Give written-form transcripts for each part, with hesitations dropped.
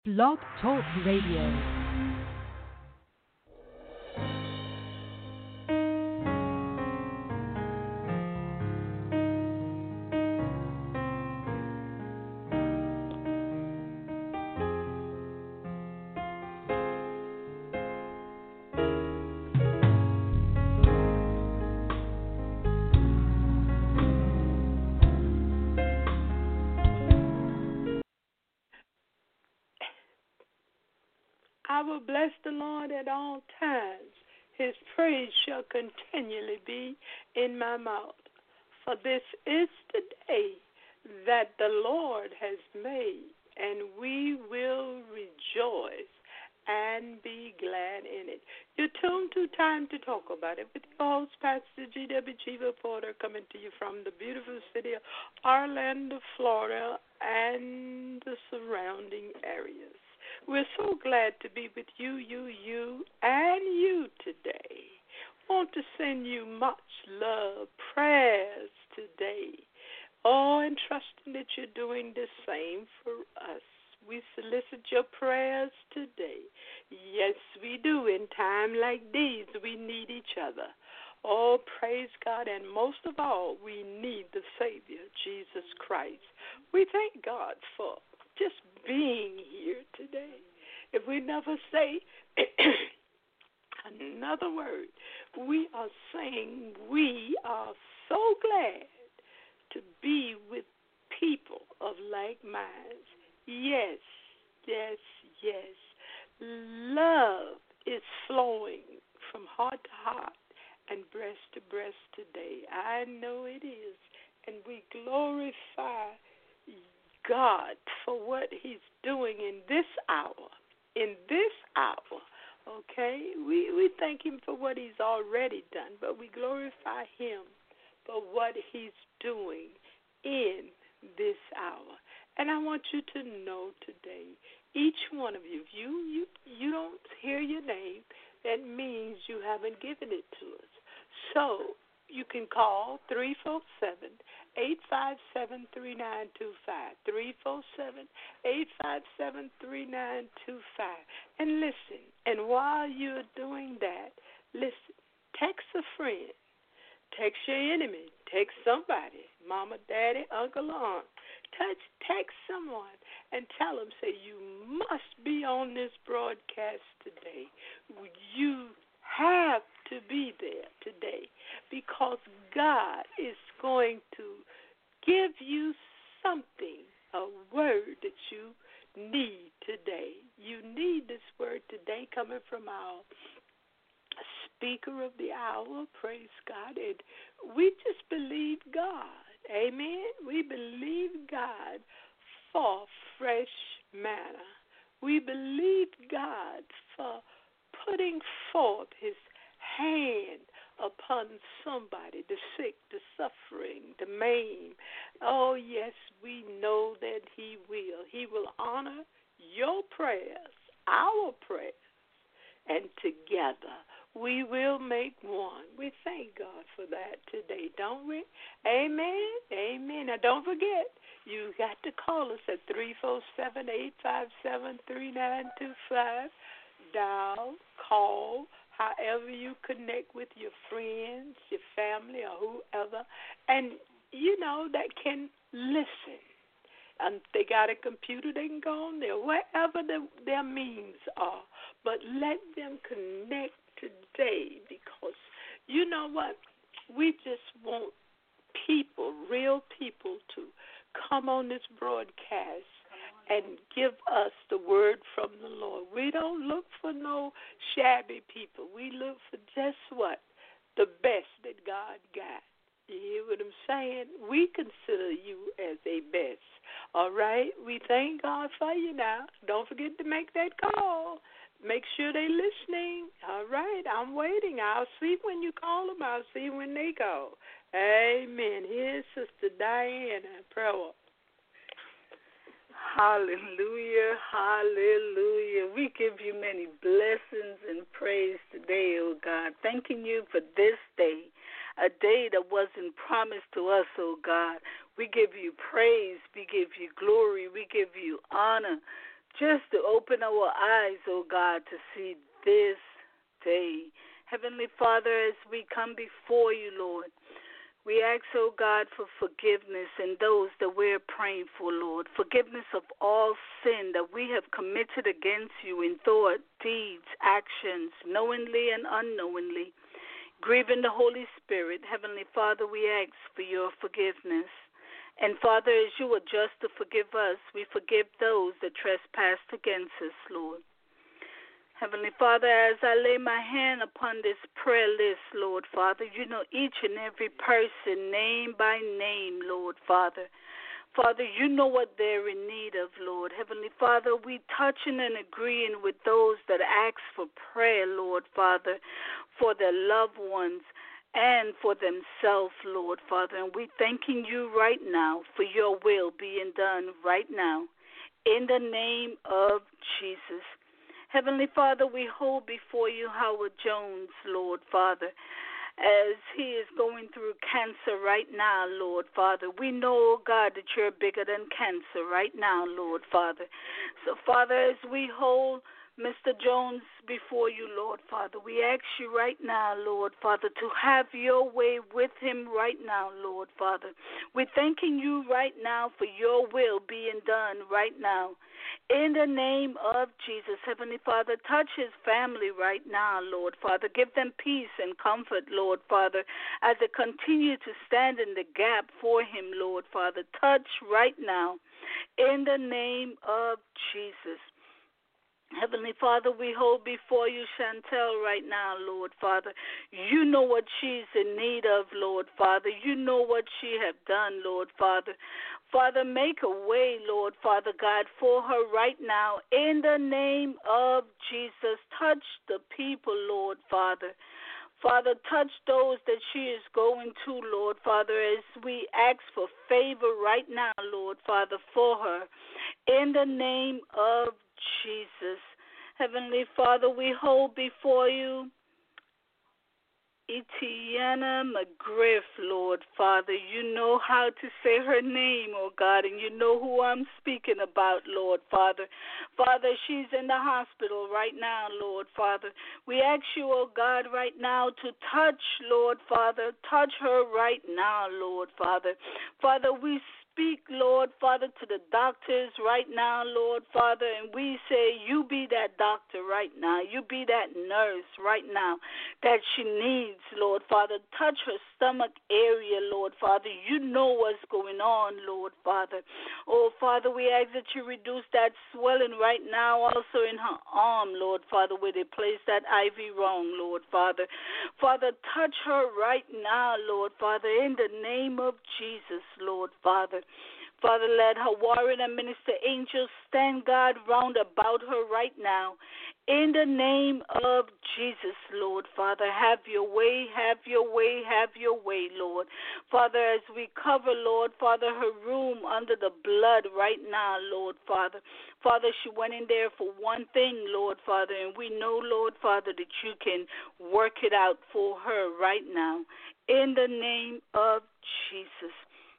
Blog Talk Radio. I will bless the Lord at all times. His praise shall continually be in my mouth. For this is the day that the Lord has made, and we will rejoice and be glad in it. You're tuned to Time to Talk About It with your host, Pastor G.W. Chiva Porter, coming to you from the beautiful city of Orlando, Florida, and the surrounding areas. We're so glad to be with you, and you today. Want to send you much love, prayers today. Oh, and trusting that you're doing the same for us. We solicit your prayers today. Yes, we do. In time like these, we need each other. Oh, praise God. And most of all, we need the Savior, Jesus Christ. We thank God for just being here today. If we never say another word, we are saying we are so glad to be with people of like minds. Yes, yes, yes. Love is flowing from heart to heart and breast to breast today. I know it is. And we glorify God for what he's doing in this hour. In this hour, okay? We thank him for what he's already done, but we glorify him for what he's doing in this hour. And I want you to know today, each one of you, if you don't hear your name, that means you haven't given it to us. So you can call 347-857-3925, 347-857-3925. And listen, and while you're doing that, listen, text a friend, text your enemy, text somebody, mama, daddy, uncle, aunt. Text someone and tell them, say, you must be on this broadcast today. You have to be there today because God is going to give you something, a word that you need today. You need this word today coming from our speaker of the hour, praise God. And we just believe God. Amen. We believe God for fresh manna. We believe God for putting forth his hand upon somebody, the sick, the suffering, the maimed. Oh, yes, we know that he will. He will honor your prayers, our prayers, and together we will make one. We thank God for that today, don't we? Amen. Amen. Now, don't forget, you got to call us at 347-857-3925. Dial, call, however you connect with your friends, your family, or whoever, and, that can listen. They got a computer, they can go on there, wherever their means are. But let them connect today because you know what? We just want people, real people, to come on this broadcast and give us the word from the Lord. We don't look for no shabby people. We look for just what? The best that God got. You hear what I'm saying? We consider you as a best. All right? We thank God for you now. Don't forget to make that call. Make sure they're listening. All right? I'm waiting. I'll see when you call them. I'll see when they call. Amen. Here's Sister Diana. Prayer. Hallelujah, hallelujah. We give you many blessings and praise today, oh God. Thanking you for this day, a day that wasn't promised to us, oh God. We give you praise, we give you glory, we give you honor just to open our eyes, oh God, to see this day. Heavenly Father, as we come before you, Lord, we ask, oh God, for forgiveness in those that we're praying for, Lord. Forgiveness of all sin that we have committed against you in thought, deeds, actions, knowingly and unknowingly. Grieving the Holy Spirit, Heavenly Father, we ask for your forgiveness. And Father, as you are just to forgive us, we forgive those that trespassed against us, Lord. Heavenly Father, as I lay my hand upon this prayer list, Lord Father, you know each and every person, name by name, Lord Father. Father, you know what they're in need of, Lord. Heavenly Father, we touching and agreeing with those that ask for prayer, Lord Father, for their loved ones and for themselves, Lord Father. And we thanking you right now for your will being done right now. In the name of Jesus. Heavenly Father, we hold before you Howard Jones, Lord Father, as he is going through cancer right now, Lord Father. We know, God, that you're bigger than cancer right now, Lord Father. So, Father, as we hold Mr. Jones before you, Lord Father, we ask you right now, Lord Father, to have your way with him right now, Lord Father. We're thanking you right now for your will being done right now. In the name of Jesus, Heavenly Father, touch his family right now, Lord Father. Give them peace and comfort, Lord Father, as they continue to stand in the gap for him, Lord Father. Touch right now, in the name of Jesus. Heavenly Father, we hold before you Chantel right now, Lord Father. You know what she's in need of, Lord Father. You know what she have done, Lord Father. Father, make a way, Lord Father God, for her right now. In the name of Jesus, touch the people, Lord Father. Father, touch those that she is going to, Lord Father, as we ask for favor right now, Lord Father, for her. In the name of Jesus. Heavenly Father, we hold before you Etiana McGriff, Lord Father. You know how to say her name, oh God, and you know who I'm speaking about, Lord Father. Father, she's in the hospital right now, Lord Father. We ask you, oh God, right now to touch, Lord Father. Touch her right now, Lord Father. Father, we speak, Lord Father, to the doctors right now, Lord Father, and we say, you be that doctor right now. You be that nurse right now that she needs, Lord Father. Touch her stomach area, Lord Father. You know what's going on, Lord Father. Oh, Father, we ask that you reduce that swelling right now, also in her arm, Lord Father, where they placed that IV wrong, Lord Father. Father, touch her right now, Lord Father, in the name of Jesus, Lord Father. Father, let her warring and minister angels stand guard round about her right now. In the name of Jesus, Lord Father, have your way, have your way, have your way, Lord. Father, as we cover, Lord Father, her room under the blood right now, Lord Father. Father, she went in there for one thing, Lord Father, and we know, Lord Father, that you can work it out for her right now. In the name of Jesus.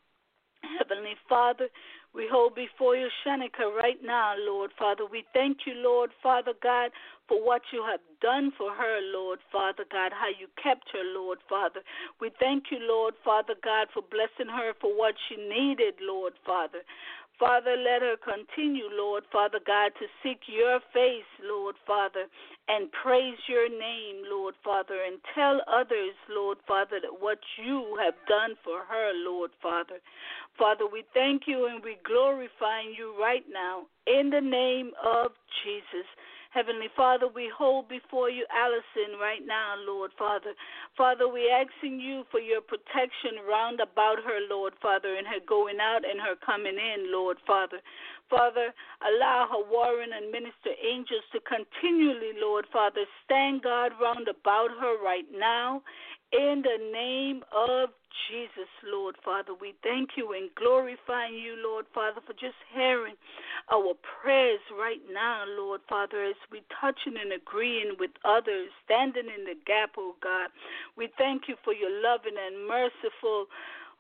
Heavenly Father, we hold before you Shanika right now, Lord Father. We thank you, Lord Father God, for what you have done for her, Lord Father God, how you kept her, Lord Father. We thank you, Lord Father God, for blessing her for what she needed, Lord Father. Father, let her continue, Lord Father God, to seek your face, Lord Father, and praise your name, Lord Father, and tell others, Lord Father, that what you have done for her, Lord Father. Father, we thank you and we glorify you right now in the name of Jesus. Heavenly Father, we hold before you Allison right now, Lord Father. Father, we asking you for your protection round about her, Lord Father, in her going out and her coming in, Lord Father. Father, allow her warring and minister angels to continually, Lord Father, stand guard round about her right now. In the name of Jesus, Lord Father, we thank you and glorify you, Lord Father, for just hearing our prayers right now, Lord Father, as we touching and agreeing with others, standing in the gap, oh God. We thank you for your loving and merciful,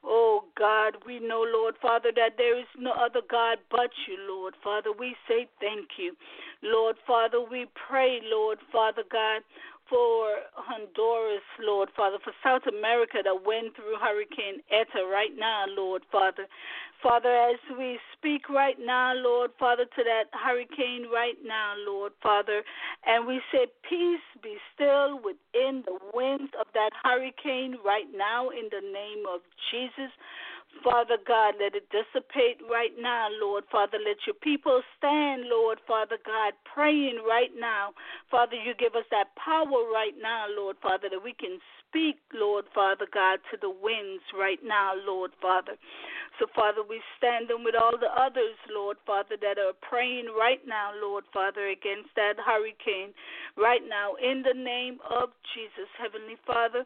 Oh, God, we know, Lord Father, that there is no other God but you, Lord Father. We say thank you. Lord Father, we pray, Lord Father God, for Honduras, Lord Father, for South America that went through Hurricane Eta right now, Lord Father. Father, as we speak right now, Lord Father, to that hurricane right now, Lord Father, and we say, peace be still within the winds of that hurricane right now in the name of Jesus. Father God, let it dissipate right now, Lord Father. Let your people stand, Lord Father God, praying right now. Father, you give us that power right now, Lord Father, that we can speak, Lord Father God, to the winds right now, Lord Father. So, Father, we stand in with all the others, Lord Father, that are praying right now, Lord Father, against that hurricane right now in the name of Jesus. Heavenly Father,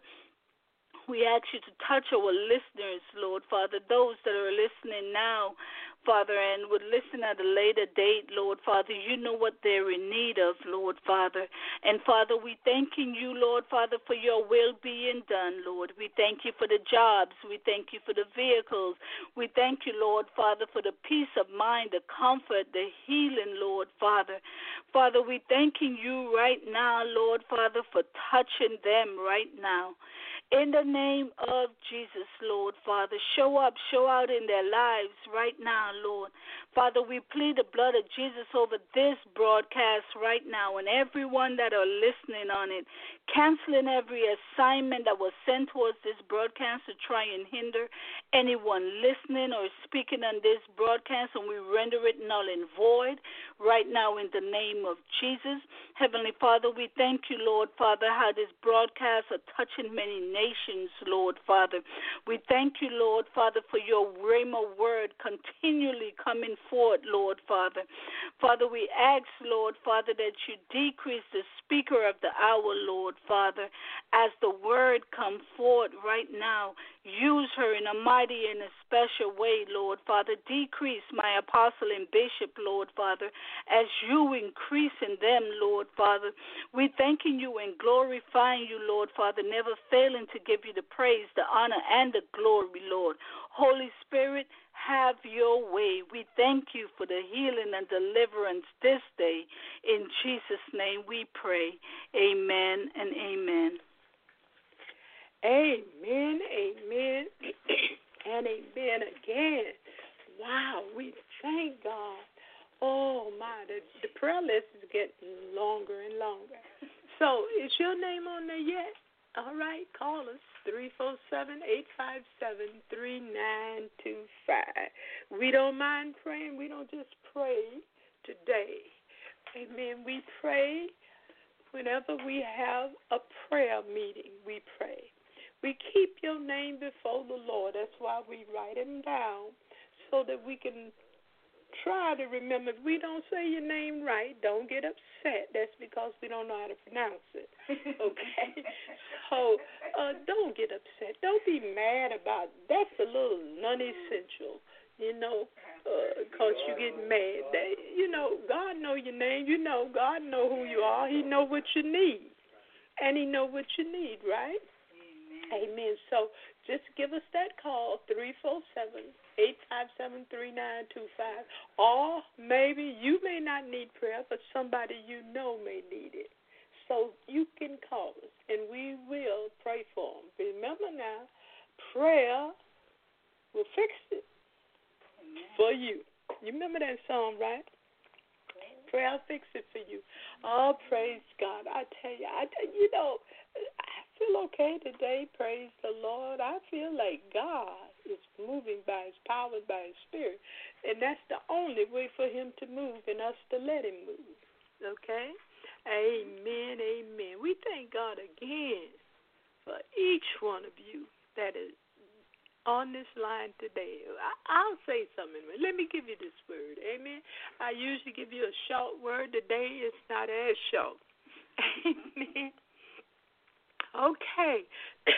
we ask you to touch our listeners, Lord Father, those that are listening now, Father, and would listen at a later date, Lord Father. You know what they're in need of, Lord Father. And, Father, we thanking you, Lord Father, for your will being done, Lord. We thank you for the jobs. We thank you for the vehicles. We thank you, Lord Father, for the peace of mind, the comfort, the healing, Lord Father. Father, we thanking you right now, Lord Father, for touching them right now. In the name of Jesus, Lord Father, show up, show out in their lives right now, Lord. Father, we plead the blood of Jesus over this broadcast right now and everyone that are listening on it, canceling every assignment that was sent towards this broadcast to try and hinder anyone listening or speaking on this broadcast, and we render it null and void right now in the name of Jesus. Heavenly Father, we thank you, Lord Father, how this broadcast are touching many nations, Lord Father. We thank you, Lord Father, for your rhema word continually coming forth, Lord Father. Father, we ask, Lord Father, that you decrease the speaker of the hour, Lord Father, as the word come forth right now. Use her in a mighty and a special way, Lord Father. Decrease my apostle and bishop, Lord Father, as you increase in them, Lord Father. We thanking you and glorifying you, Lord Father, never failing to give you the praise, the honor, and the glory, Lord. Holy Spirit, have your way. We thank you for the healing and deliverance this day. In Jesus' name we pray. Amen and amen. Amen, amen, and amen again. Wow, we thank God. Oh, my, the prayer list is getting longer and longer. So is your name on there yet? All right, call us, 347-857-3925. We don't mind praying. We don't just pray today. Amen. We pray whenever we have a prayer meeting. We pray. We keep your name before the Lord. That's why we write them down so that we can try to remember. If we don't say your name right, don't get upset. That's because we don't know how to pronounce it. Okay? So don't get upset. Don't be mad about it. That's a little non-essential, because you get mad. God know your name. God know who you are. He know what you need. And he know what you need, right? Amen. So just give us that call, 347-857-3925. Or maybe you may not need prayer, but somebody you know may need it. So you can call us, and we will pray for them. Remember now, prayer will fix it for you. You remember that song, right? Prayer will fix it for you. Oh, praise God. I tell you, I feel okay today, praise the Lord. I feel like God is moving by his power, by his spirit, and that's the only way for him to move and us to let him move, okay? Amen, amen. We thank God again for each one of you that is on this line today. I'll say something. Let me give you this word, amen? I usually give you a short word. Today it's not as short. Amen. Okay.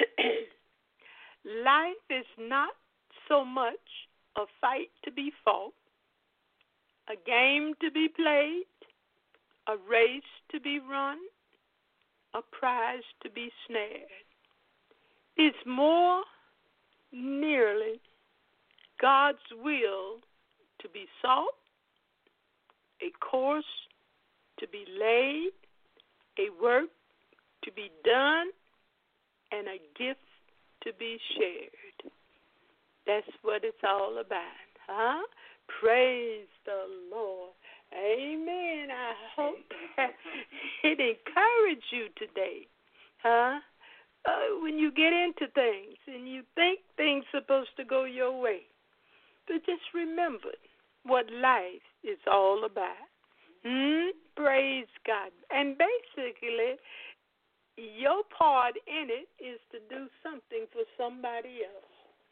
Life is not so much a fight to be fought, a game to be played, a race to be run, a prize to be snared. It's more nearly God's will to be sought, a course to be laid, a work to be done, and a gift to be shared. That's what it's all about, huh? Praise the Lord. Amen. I hope that it encouraged you today, huh? When you get into things and you think things supposed to go your way, but just remember what life is all about. Praise God. And basically, your part in it is to do something for somebody else.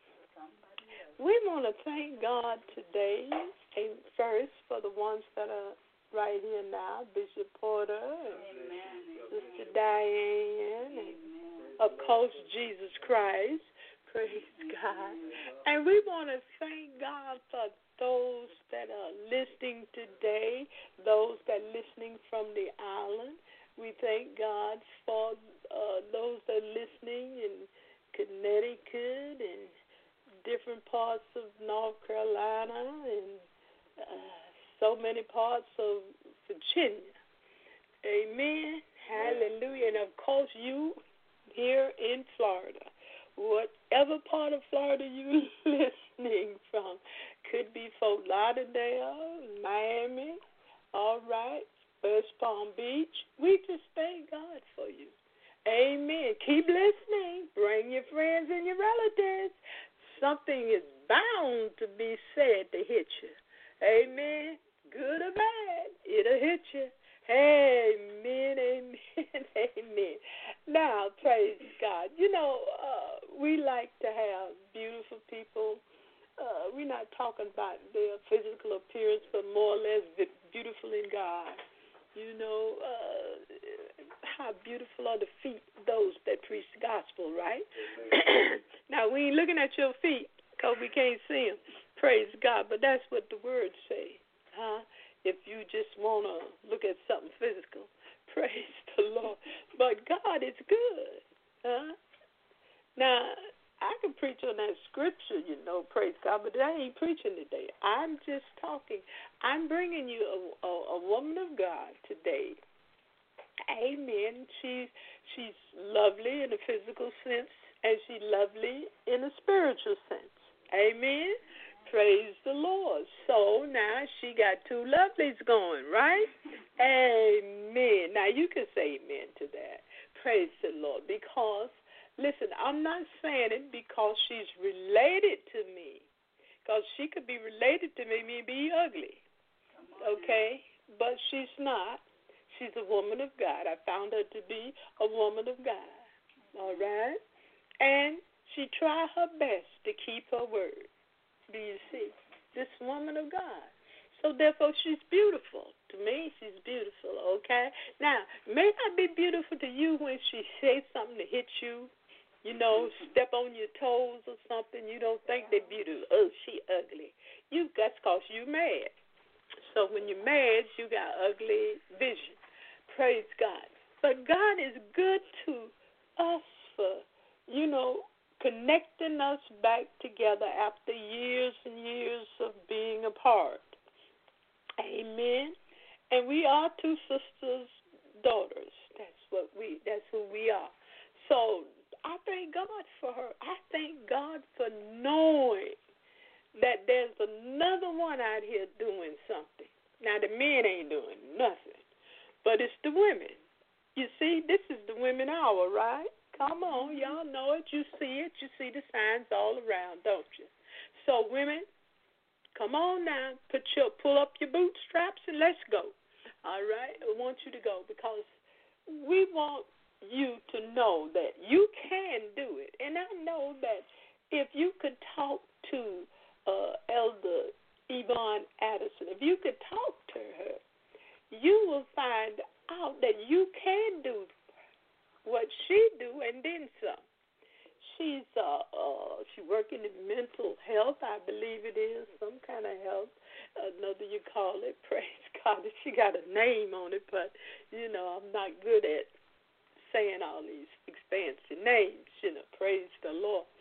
We want to thank God today, and first for the ones that are right here now, Bishop Porter, and Sister Diane, and of course Jesus Christ. Praise God. And we want to thank God for those that are listening today, those that are listening from the island. We thank God for those that are listening in Connecticut and different parts of North Carolina and so many parts of Virginia. Amen. Hallelujah. And, of course, you here in Florida. Whatever part of Florida you're listening from, could be Fort Lauderdale, Miami, all right, West Palm Beach. We just thank God for you. Amen. Keep listening. Bring your friends and your relatives. Something is bound to be said to hit you. Amen. Good or bad, it'll hit you. Amen, amen, amen. Now, praise God. You know, we like to have beautiful people. We're not talking about their physical appearance, but more or less beautiful in God. You know, how beautiful are the feet of those that preach the gospel, right? Now, we ain't looking at your feet because we can't see them. Praise God. But that's what the words say, huh? If you just want to look at something physical, praise the Lord. But God is good, huh? Now, I can preach on that scripture, you know, praise God, but I ain't preaching today. I'm just talking. I'm bringing you a woman of God today. Amen. She's lovely in a physical sense, and she's lovely in a spiritual sense. Amen. Praise the Lord. So now she got two lovelies going, right? Amen. Now you can say amen to that. Praise the Lord. Because, listen, I'm not saying it because she's related to me. Because she could be related to me and be ugly. Okay? But she's not. She's a woman of God. I found her to be a woman of God. All right? And she tried her best to keep her word. Do you see? This woman of God. So, therefore, she's beautiful. To me, she's beautiful, okay? Now, may not be beautiful to you when she says something to hit you, you know, step on your toes or something. You don't think they're beautiful. Oh, she ugly. That's because you're mad. So, when you're mad, you got ugly vision. Praise God. But God is good to us for, you know, connecting us back together after years and years of being apart. Amen. And we are two sisters, daughters. That's who we are. So I thank God for her. I thank God for knowing that there's another one out here doing something. Now the men ain't doing nothing, but it's the women. You see, this is the women hour, right? Come on, y'all know it. You see it. You see the signs all around, don't you? So, women, come on now. Pull up your bootstraps and let's go. All right? I want you to go because we want you to know that you can do it. And I know that if you could talk to Elder Yvonne Addison, if you could talk to her, you will find out that you can do what she do and then some. She's she working in mental health, I believe it is, some kind of health, another you call it. Praise God, she got a name on it, but you know I'm not good at saying all these expansive names. You know, praise the Lord.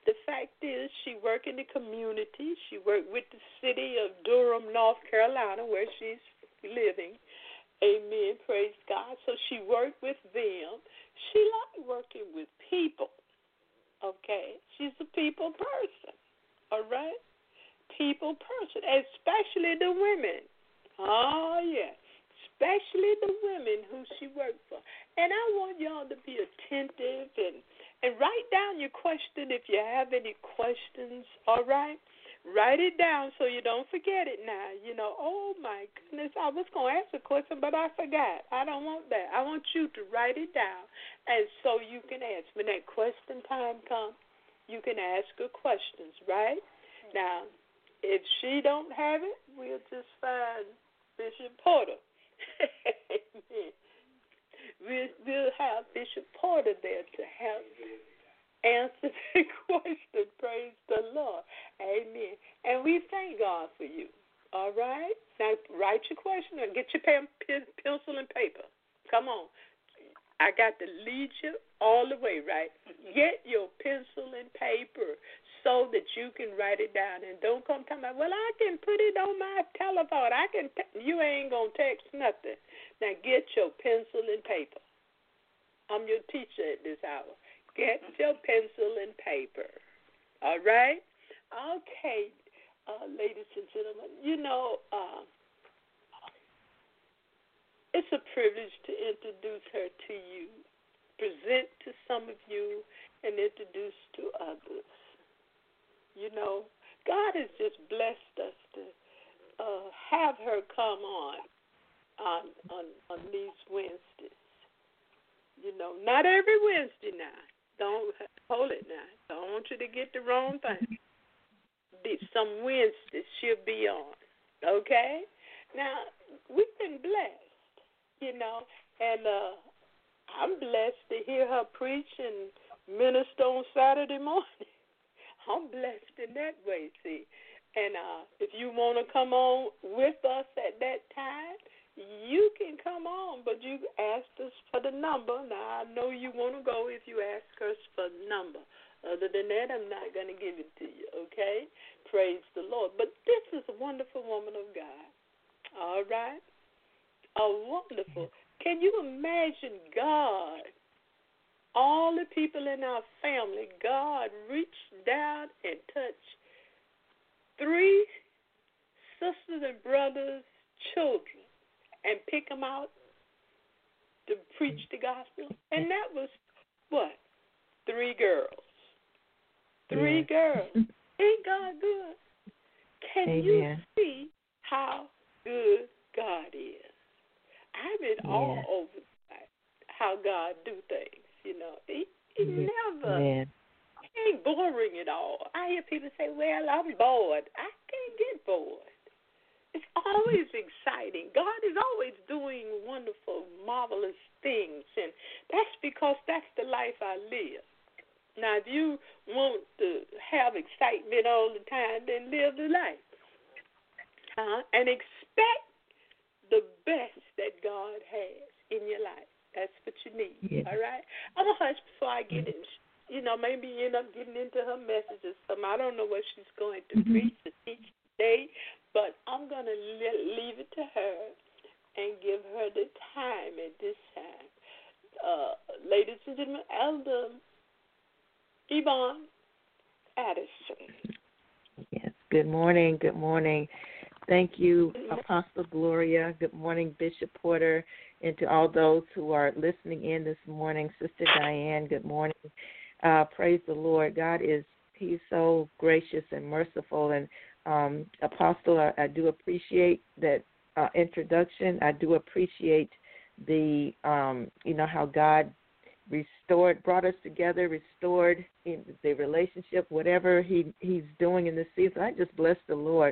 the fact is she worked in the community. She worked with the city of Durham, North Carolina, where she's living. Amen. Praise God. So she worked with them. She liked working with people. Okay? She's a people person. All right? People person, especially the women. Oh, yeah. Especially the women who she worked for. And I want y'all to be attentive and write down your question if you have any questions, all right? Write it down so you don't forget it now. You know, oh, my goodness, I was going to ask a question, but I forgot. I don't want that. I want you to write it down, and so you can ask. When that question time comes, you can ask her questions, right? Now, if she don't have it, we'll just find Bishop Porter. Amen. We'll have Bishop Porter there to help answer the question. Praise the Lord. Amen. And we thank God for you. All right? Now, write your question and get your pencil and paper. Come on. I got to lead you all the way, right? Get your pencil and paper so that you can write it down. And don't come tell me, well, I can put it on my telephone. You ain't going to text nothing. Now, get your pencil and paper. I'm your teacher at this hour. Get your pencil and paper. All right? Okay, ladies and gentlemen, you know, it's a privilege to introduce her to you, present to some of you, and introduce to others. You know, God has just blessed us to have her come on these Wednesdays. You know, not every Wednesday now. Don't hold it now. Don't want you to get the wrong thing. Some Wednesdays she'll be on. Okay? Now, we've been blessed, you know, and I'm blessed to hear her preach and minister on Saturday morning. I'm blessed in that way, see. And if you want to come on with us at that time, you can come on, but you asked us for the number. Now, I know you want to go if you ask us for the number. Other than that, I'm not going to give it to you, okay? Praise the Lord. But this is a wonderful woman of God, all right? A wonderful. Can you imagine God, all the people in our family, God reached down and touched 3 sisters and brothers' children and pick them out to preach the gospel? And that was, what, 3 girls. 3 girls. Ain't God good? Can you see how good God is? I've been all over how God do things, you know. He never, he ain't boring at all. I hear people say, well, I'm bored. I can't get bored. It's always exciting. God is always doing wonderful, marvelous things, and that's because that's the life I live. Now, if you want to have excitement all the time, then live the life. And expect the best that God has in your life. That's what you need, all right? I'm going to hush before I get in. You know, maybe end up getting into her messages. I don't know what she's going to preach or teach today, but I'm going to leave it to her and give her the time at this time. Ladies and gentlemen, Elder Yvonne Addison. Yes, good morning, good morning. Thank you, Apostle Gloria. Good morning, Bishop Porter, and to all those who are listening in this morning. Sister Diane, good morning. Praise the Lord. God He's so gracious and merciful. And Apostle, I do appreciate that introduction. I do appreciate the, how God brought us together, restored in the relationship, whatever He's doing in this season. I just bless the Lord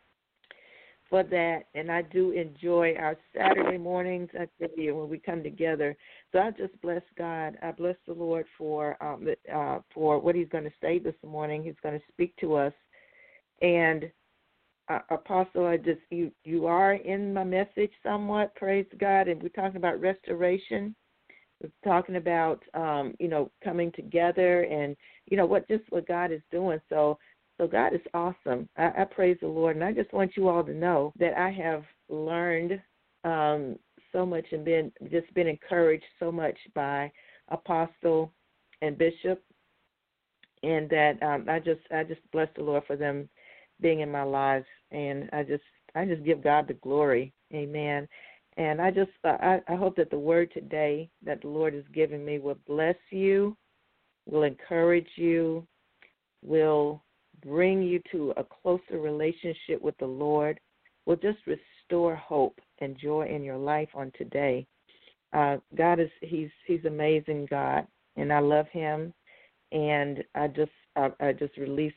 for that, and I do enjoy our Saturday mornings, I tell you, when we come together. So I just bless God. I bless the Lord for what He's going to say this morning. He's going to speak to us. And Apostle, you are in my message somewhat, praise God, and we're talking about restoration. We're talking about, coming together and, what God is doing. So God is awesome. I praise the Lord. And I just want you all to know that I have learned so much and been encouraged so much by Apostle and Bishop, and that I just bless the Lord for them being in my lives, and I just give God the glory, amen. And I hope that the word today that the Lord has given me will bless you, will encourage you, will bring you to a closer relationship with the Lord, will just restore hope and joy in your life on today. God he's amazing, God, and I love Him. And I just release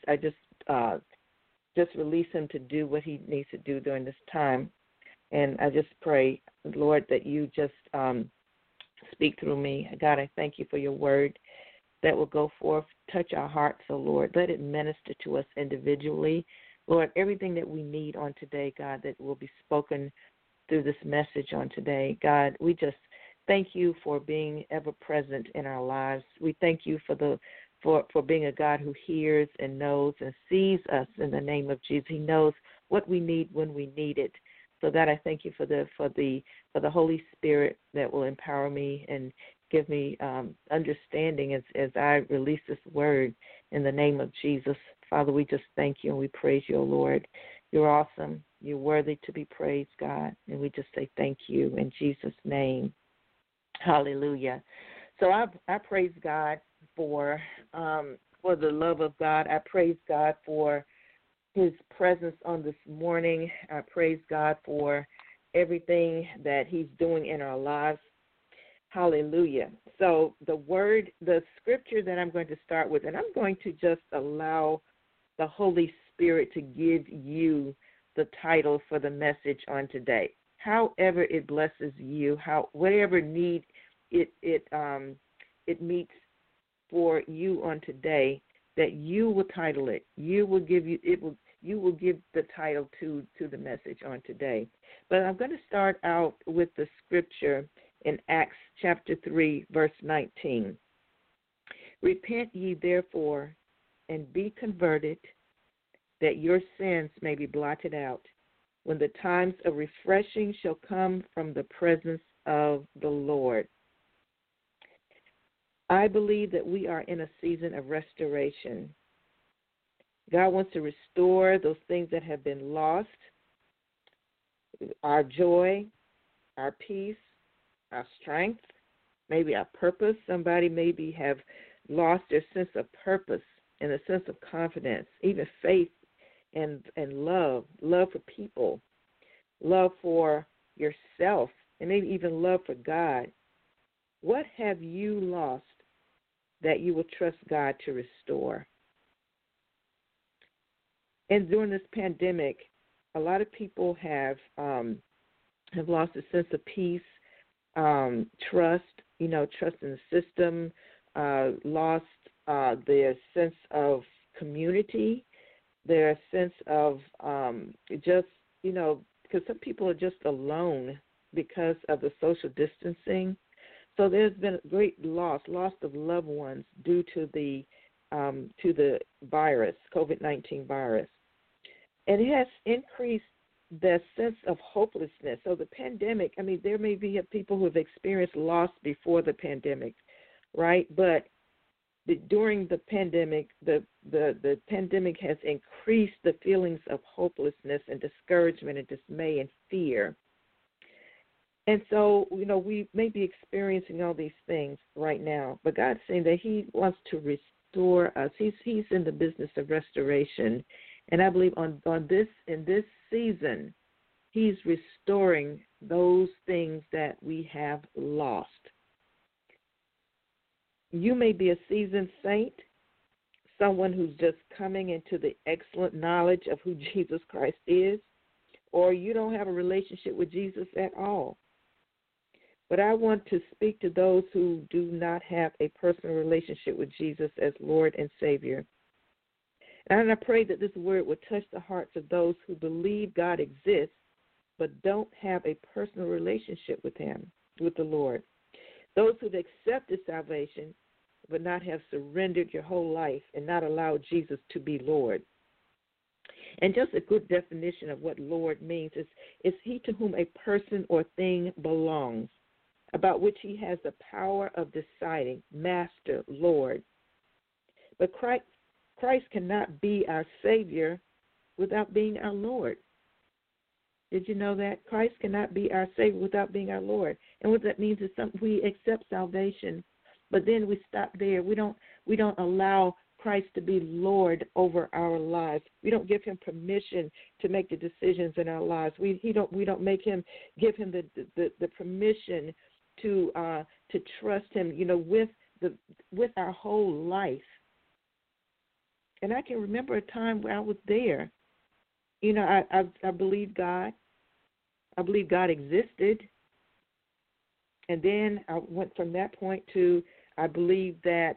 Him to do what He needs to do during this time. And I just pray, Lord, that you just speak through me. God, I thank you for your word that will go forth, touch our hearts, oh Lord. Let it minister to us individually. Lord, everything that we need on today, God, that will be spoken through this message on today. God, we just thank you for being ever present in our lives. We thank you for being a God who hears and knows and sees us in the name of Jesus. He knows what we need when we need it. So God, I thank you for the Holy Spirit that will empower me and give me understanding as I release this word in the name of Jesus. Father, we just thank you and we praise you, O Lord. You're awesome. You're worthy to be praised, God. And we just say thank you in Jesus' name. Hallelujah. So I praise God for the love of God. I praise God for His presence on this morning. I praise God for everything that He's doing in our lives. Hallelujah. So the scripture that I'm going to start with, and I'm going to just allow the Holy Spirit to give you the title for the message on today. However it blesses you, whatever need it meets for you on today, that you will title it. You will give the title to the message on today. But I'm going to start out with the scripture in Acts chapter 3, verse 19. Repent ye therefore and be converted, that your sins may be blotted out, when the times of refreshing shall come from the presence of the Lord. I believe that we are in a season of restoration. God wants to restore those things that have been lost, our joy, our peace, our strength, maybe our purpose. Somebody maybe have lost their sense of purpose and a sense of confidence, even faith and love for people, love for yourself, and maybe even love for God. What have you lost that you will trust God to restore? And during this pandemic, a lot of people have lost a sense of peace, trust in the system, lost their sense of community, their sense of because some people are just alone because of the social distancing. So there's been a great loss of loved ones due to the virus, COVID-19 virus. And it has increased the sense of hopelessness. So the pandemic, there may be people who have experienced loss before the pandemic, right? But during the pandemic, the pandemic has increased the feelings of hopelessness and discouragement and dismay and fear. And so, we may be experiencing all these things right now, but God's saying that He wants to restore us. He's in the business of restoration. And I believe in this season, He's restoring those things that we have lost. You may be a seasoned saint, someone who's just coming into the excellent knowledge of who Jesus Christ is, or you don't have a relationship with Jesus at all. But I want to speak to those who do not have a personal relationship with Jesus as Lord and Savior. And I pray that this word will touch the hearts of those who believe God exists but don't have a personal relationship with Him, with the Lord. Those who've accepted salvation but not have surrendered your whole life and not allowed Jesus to be Lord. And just a good definition of what Lord means is he to whom a person or thing belongs, about which he has the power of deciding, Master, Lord. But Christ cannot be our Savior without being our Lord. Did you know that? Christ cannot be our Savior without being our Lord. And what that means is we accept salvation, but then we stop there. We don't allow Christ to be Lord over our lives. We don't give him permission to make the decisions in our lives. We don't give him the permission to trust him, with our whole life. And I can remember a time where I was there. I believed God. I believed God existed. And then I went from that point to I believe that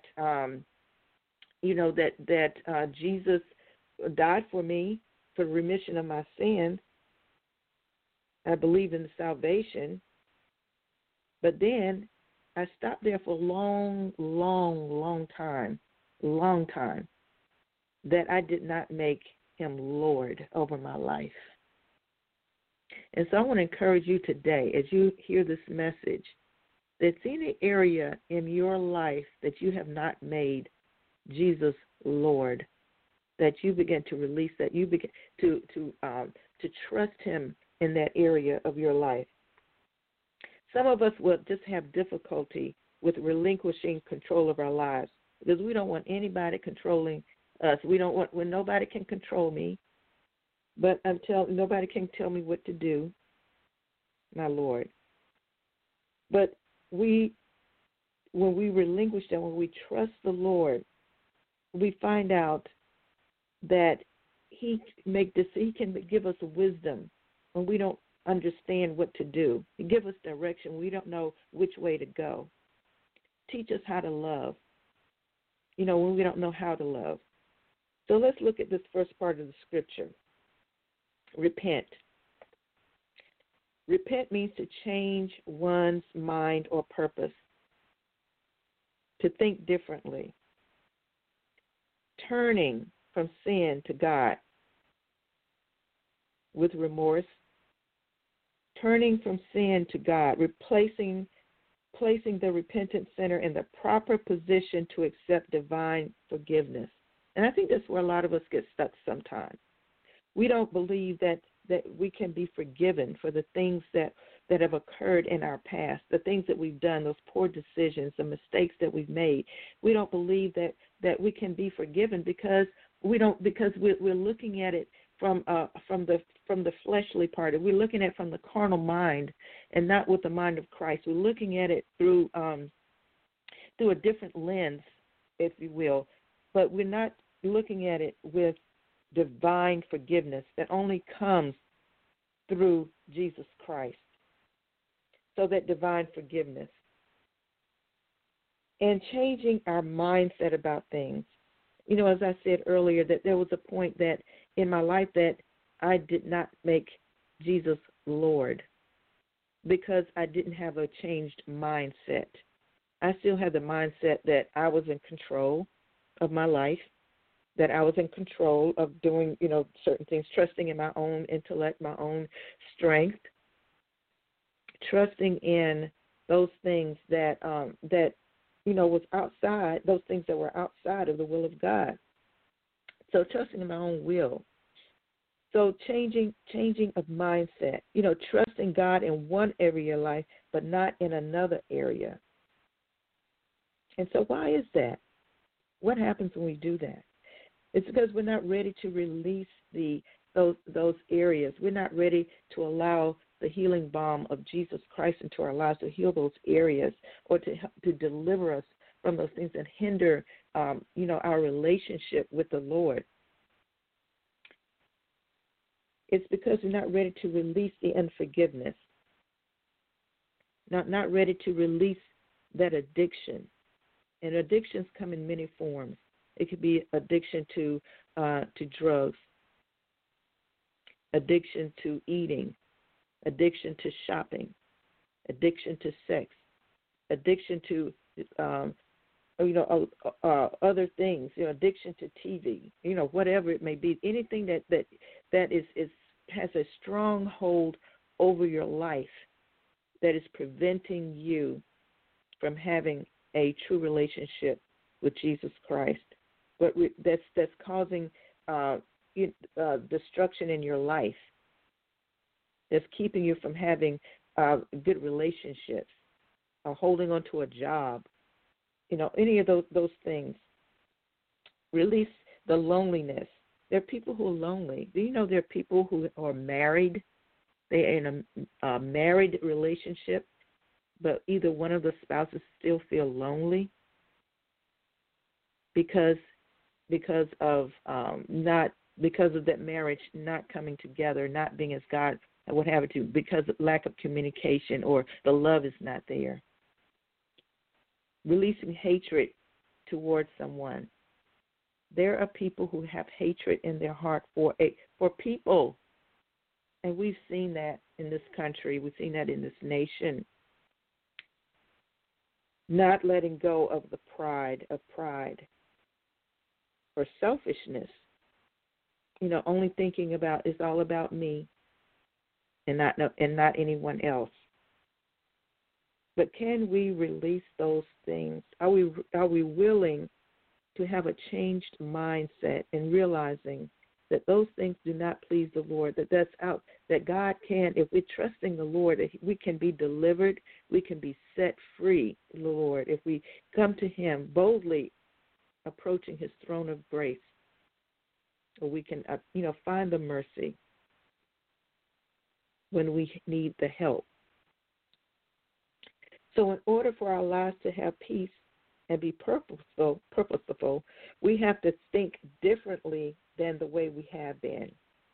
Jesus died for me for the remission of my sins. I believed in the salvation. But then I stopped there for a long time, that I did not make him Lord over my life. And so I want to encourage you today, as you hear this message, that's any area in your life that you have not made Jesus Lord, that you begin to release that, you begin to trust him in that area of your life. Some of us will just have difficulty with relinquishing control of our lives because we don't want anybody controlling us. We don't want when nobody can control me, but nobody can tell me what to do, my Lord. But when we relinquish that, when we trust the Lord, we find out that he can give us wisdom when we don't understand what to do. He gives us direction. We don't know which way to go. Teach us how to love, when we don't know how to love. So let's look at this first part of the scripture. Repent. Repent means to change one's mind or purpose, to think differently, turning from sin to God with remorse, turning from sin to God, placing the repentant sinner in the proper position to accept divine forgiveness. And I think that's where a lot of us get stuck sometimes. We don't believe that we can be forgiven for the things that have occurred in our past, the things that we've done, those poor decisions, the mistakes that we've made. We don't believe that we can be forgiven because we're looking at it from the fleshly part. We're looking at it from the carnal mind and not with the mind of Christ. We're looking at it through a different lens, if you will, but we're not looking at it with divine forgiveness that only comes through Jesus Christ. So that divine forgiveness. And changing our mindset about things. As I said earlier, that there was a point that in my life that I did not make Jesus Lord because I didn't have a changed mindset. I still had the mindset that I was in control of my life, that I was in control of doing, certain things, trusting in my own intellect, my own strength, trusting in those things that was outside, those things that were outside of the will of God. So trusting in my own will. So changing of mindset, trusting God in one area of life, but not in another area. And so why is that? What happens when we do that? It's because we're not ready to release those areas. We're not ready to allow the healing balm of Jesus Christ into our lives to heal those areas or to deliver us from those things that hinder, our relationship with the Lord. It's because we're not ready to release the unforgiveness, not ready to release that addiction. And addictions come in many forms. It could be addiction to drugs, addiction to eating, addiction to shopping, addiction to sex, addiction to other things, addiction to TV, whatever it may be, anything that is has a strong hold over your life that is preventing you from having a true relationship with Jesus Christ, but that's causing destruction in your life, that's keeping you from having good relationships, holding on to a job, any of those things. Release the loneliness. There are people who are lonely. Do you know there are people who are married? They're in a married relationship, but either one of the spouses still feel lonely because of that marriage not coming together, not being as God would have it to, because of lack of communication or the love is not there. Releasing hatred towards someone. There are people who have hatred in their heart for people, and we've seen that in this country. We've seen that in this nation. Not letting go of the pride or selfishness. Only thinking about it's all about me and not anyone else. But can we release those things? Are we willing to have a changed mindset and realizing that those things do not please the Lord, that God can, if we're trusting the Lord, that we can be delivered, we can be set free, Lord, if we come to Him boldly, approaching His throne of grace, or we can, find the mercy when we need the help. So in order for our lives to have peace and be purposeful, we have to think differently than the way we have been.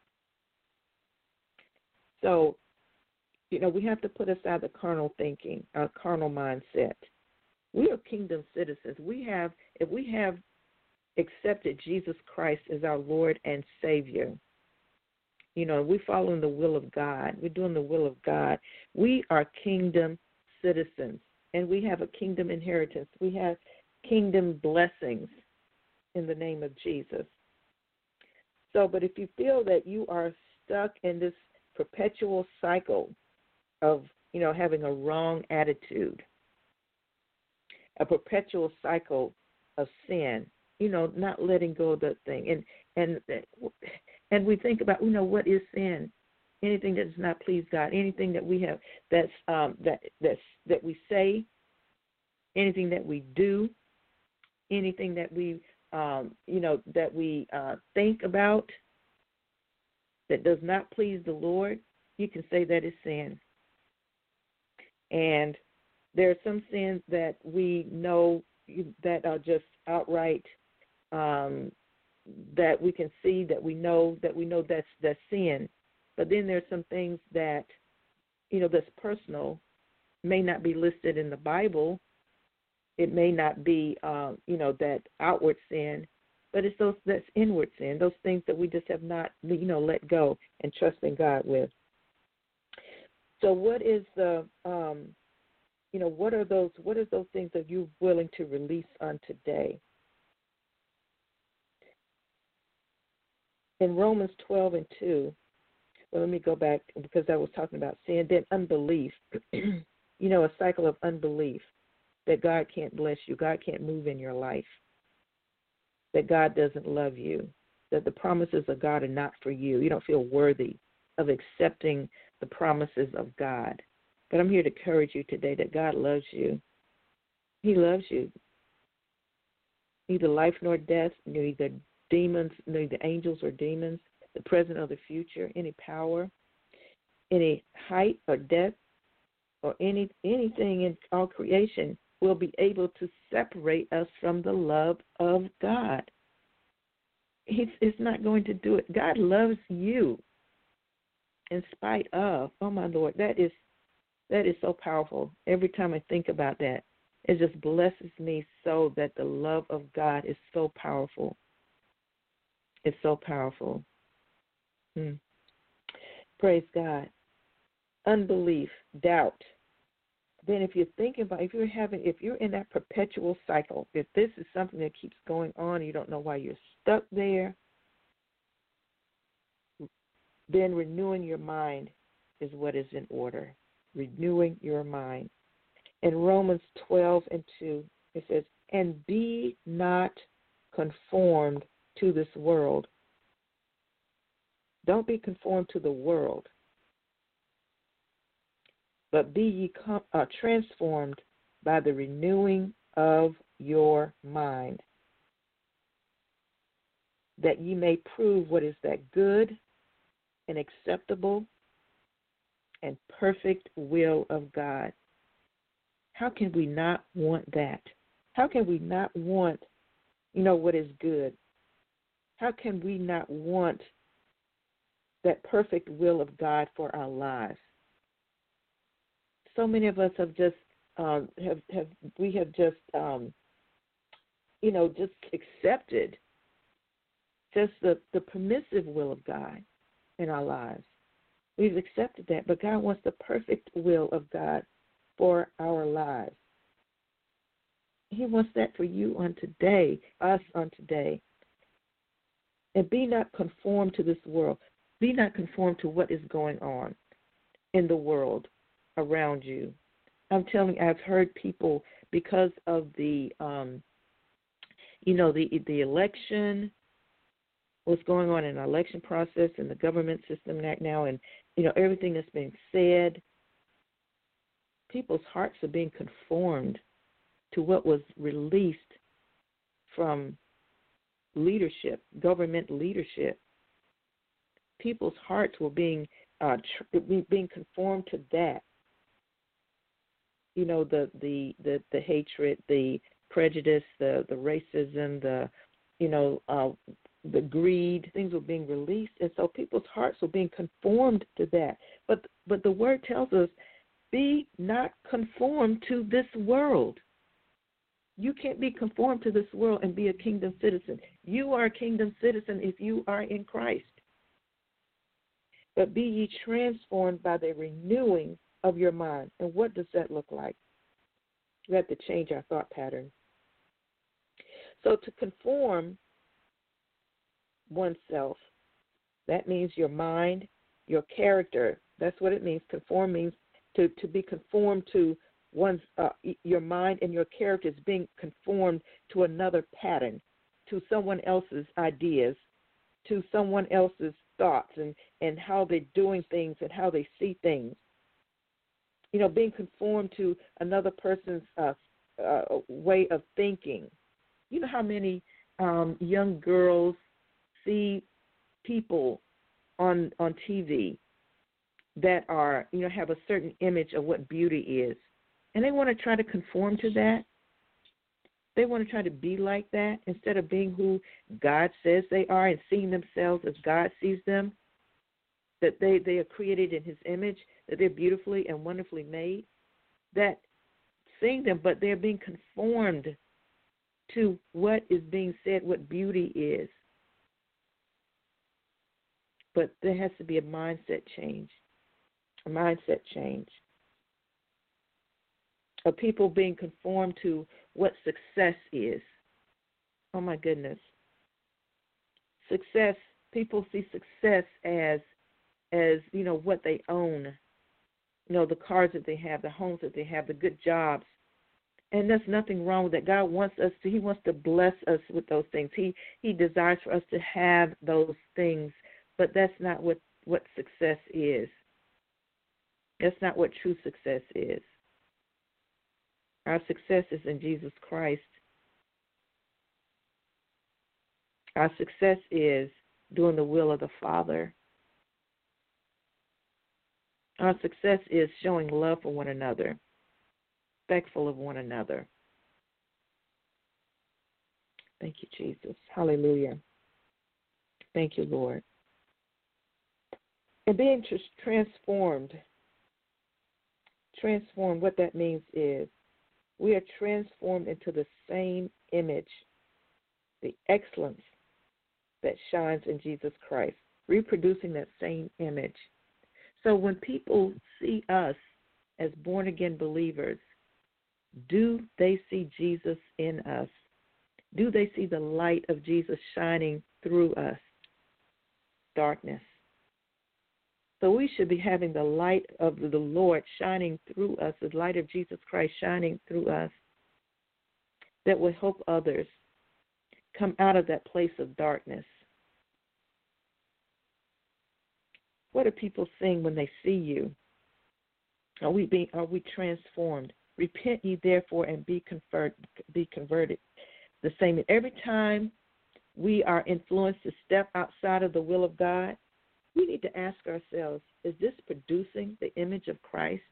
So, we have to put aside the carnal thinking, our carnal mindset. We are kingdom citizens. If we have accepted Jesus Christ as our Lord and Savior, we're following the will of God. We're doing the will of God. We are kingdom citizens, and we have a kingdom inheritance. We have kingdom blessings in the name of Jesus. So, but if you feel that you are stuck in this perpetual cycle of, having a wrong attitude, a perpetual cycle of sin, not letting go of that thing, and we think about, what is sin? Anything that does not please God, anything that we have that we say, anything that we do, anything that we think about that does not please the Lord, you can say that is sin. And there are some sins that we know that are just outright that we can see, that we know that's sin. But then there's some things that, that's personal, may not be listed in the Bible. It may not be, that outward sin, but it's that's inward sin, those things that we just have not, let go and trust in God with. So what is the, what are those things that you're willing to release on today? In Romans 12:2, well, let me go back because I was talking about sin, then unbelief, a cycle of unbelief, that God can't bless you, God can't move in your life, that God doesn't love you, that the promises of God are not for you. You don't feel worthy of accepting the promises of God. But I'm here to encourage you today that God loves you. He loves you. Neither life nor death, neither demons, neither angels or demons, the present or the future, any power, any height or depth, or anything in all creation will be able to separate us from the love of God. It's not going to do it. God loves you in spite of. Oh, my Lord, that is so powerful. Every time I think about that, it just blesses me so that the love of God is so powerful. It's so powerful. Praise God. Unbelief, doubt, then if you're thinking about, if you're in that perpetual cycle, if this is something that keeps going on, you don't know why you're stuck there, then renewing your mind is what is in order. Renewing your mind. In Romans 12:2, it says, "And be not conformed to this world." Don't be conformed to the world, but be ye transformed by the renewing of your mind, that ye may prove what is that good and acceptable and perfect will of God. How can we not want that? How can we not want, what is good? How can we not want that perfect will of God for our lives? So many of us have just just accepted just the permissive will of God in our lives. We've accepted that, but God wants the perfect will of God for our lives. He wants that for you on today, us on today. And be not conformed to this world. Be not conformed to what is going on in the world around you. I'm telling you, I've heard people, because of the election, what's going on in the election process and the government system right now, and everything that's being said, people's hearts are being conformed to what was released from leadership, government leadership. People's hearts were being conformed to that. The hatred, the prejudice, the racism, the greed, things were being released, and so people's hearts were being conformed to that. But the word tells us, be not conformed to this world. You can't be conformed to this world and be a kingdom citizen. You are a kingdom citizen if you are in Christ. But be ye transformed by the renewing of your mind. And what does that look like? We have to change our thought pattern. So to conform oneself, that means your mind, your character. That's what it means. Conform means to be conformed to one's your mind and your character is being conformed to another pattern, to someone else's ideas, to someone else's thoughts and how they're doing things and how they see things. Being conformed to another person's way of thinking. You know how many young girls see people on TV that are, have a certain image of what beauty is, and they want to try to conform to that. They want to try to be like that instead of being who God says they are and seeing themselves as God sees them, that they are created in His image, that they're beautifully and wonderfully made, that seeing them, but they're being conformed to what is being said, what beauty is. But there has to be a mindset change, of people being conformed to what success is. Oh, my goodness. Success, people see success as what they own, the cars that they have, the homes that they have, the good jobs. And there's nothing wrong with that. God wants us to, He wants to bless us with those things. He desires for us to have those things, but that's not what success is. That's not what true success is. Our success is in Jesus Christ. Our success is doing the will of the Father. Our success is showing love for one another, respectful of one another. Thank you, Jesus. Hallelujah. Thank you, Lord. And being transformed, what that means is we are transformed into the same image, the excellence that shines in Jesus Christ, reproducing that same image. So when people see us as born-again believers, do they see Jesus in us? Do they see the light of Jesus shining through us? Darkness. So we should be having the light of the Lord shining through us, the light of Jesus Christ shining through us, that will help others come out of that place of darkness. What do people sing when they see you? Are we transformed? Repent ye therefore and be converted. The same. Every time we are influenced to step outside of the will of God, we need to ask ourselves, is this producing the image of Christ?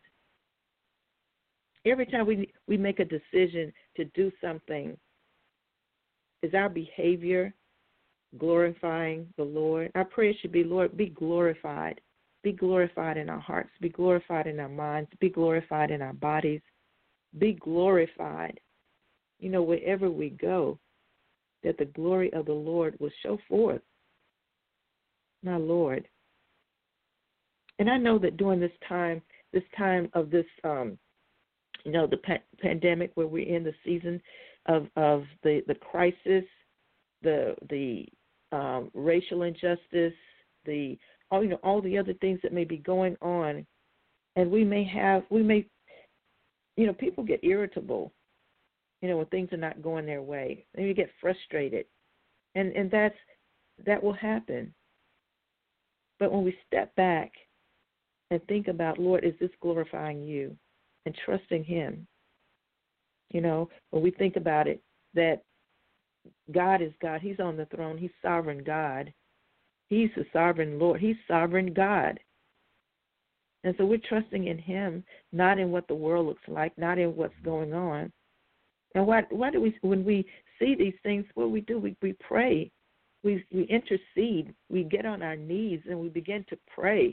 Every time we make a decision to do something, is our behavior glorifying the Lord? Our prayer should be, Lord, be glorified. Be glorified in our hearts. Be glorified in our minds. Be glorified in our bodies. Be glorified, wherever we go, that the glory of the Lord will show forth. My Lord. And I know that during this time of this, the pandemic, where we're in the season of the crisis, the racial injustice, all the other things that may be going on, and people get irritable, when things are not going their way, and you get frustrated, and that will happen. But when we step back and think about, Lord, is this glorifying you, and trusting Him, when we think about it, that God is God. He's on the throne. He's sovereign God. He's the sovereign Lord. He's sovereign God. And so we're trusting in Him, not in what the world looks like, not in what's going on. And why do we, when we see these things, what we do, we pray. We intercede. We get on our knees and we begin to pray.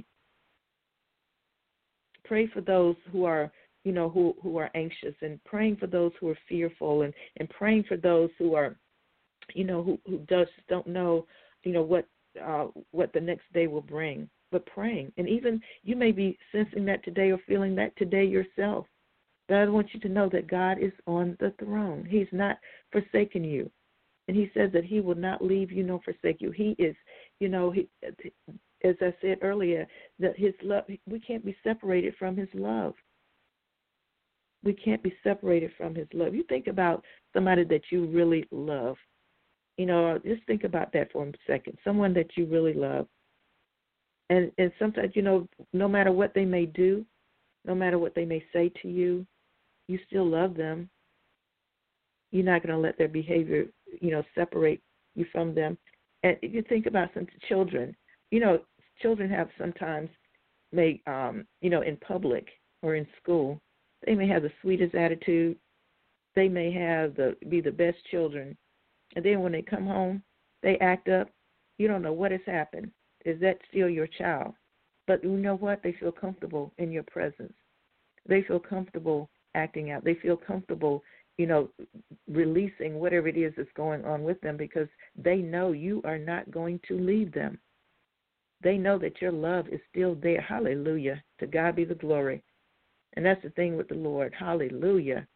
Pray for those who are, who are anxious, and praying for those who are fearful, and praying for those who are, who just don't know, what the next day will bring. But praying. And even you may be sensing that today or feeling that today yourself. But I want you to know that God is on the throne. He's not forsaken you. And He says that He will not leave you nor forsake you. He is, as I said earlier, that His love, we can't be separated from His love. We can't be separated from His love. You think about somebody that you really love. Just think about that for a second. Someone that you really love. And sometimes, no matter what they may do, no matter what they may say to you, you still love them. You're not going to let their behavior, separate you from them. And if you think about some children, children have sometimes in public or in school, they may have the sweetest attitude. They may be the best children. And then when they come home, they act up. You don't know what has happened. Is that still your child? But you know what? They feel comfortable in your presence. They feel comfortable acting out. They feel comfortable, releasing whatever it is that's going on with them, because they know you are not going to leave them. They know that your love is still there. Hallelujah. To God be the glory. And that's the thing with the Lord. Hallelujah.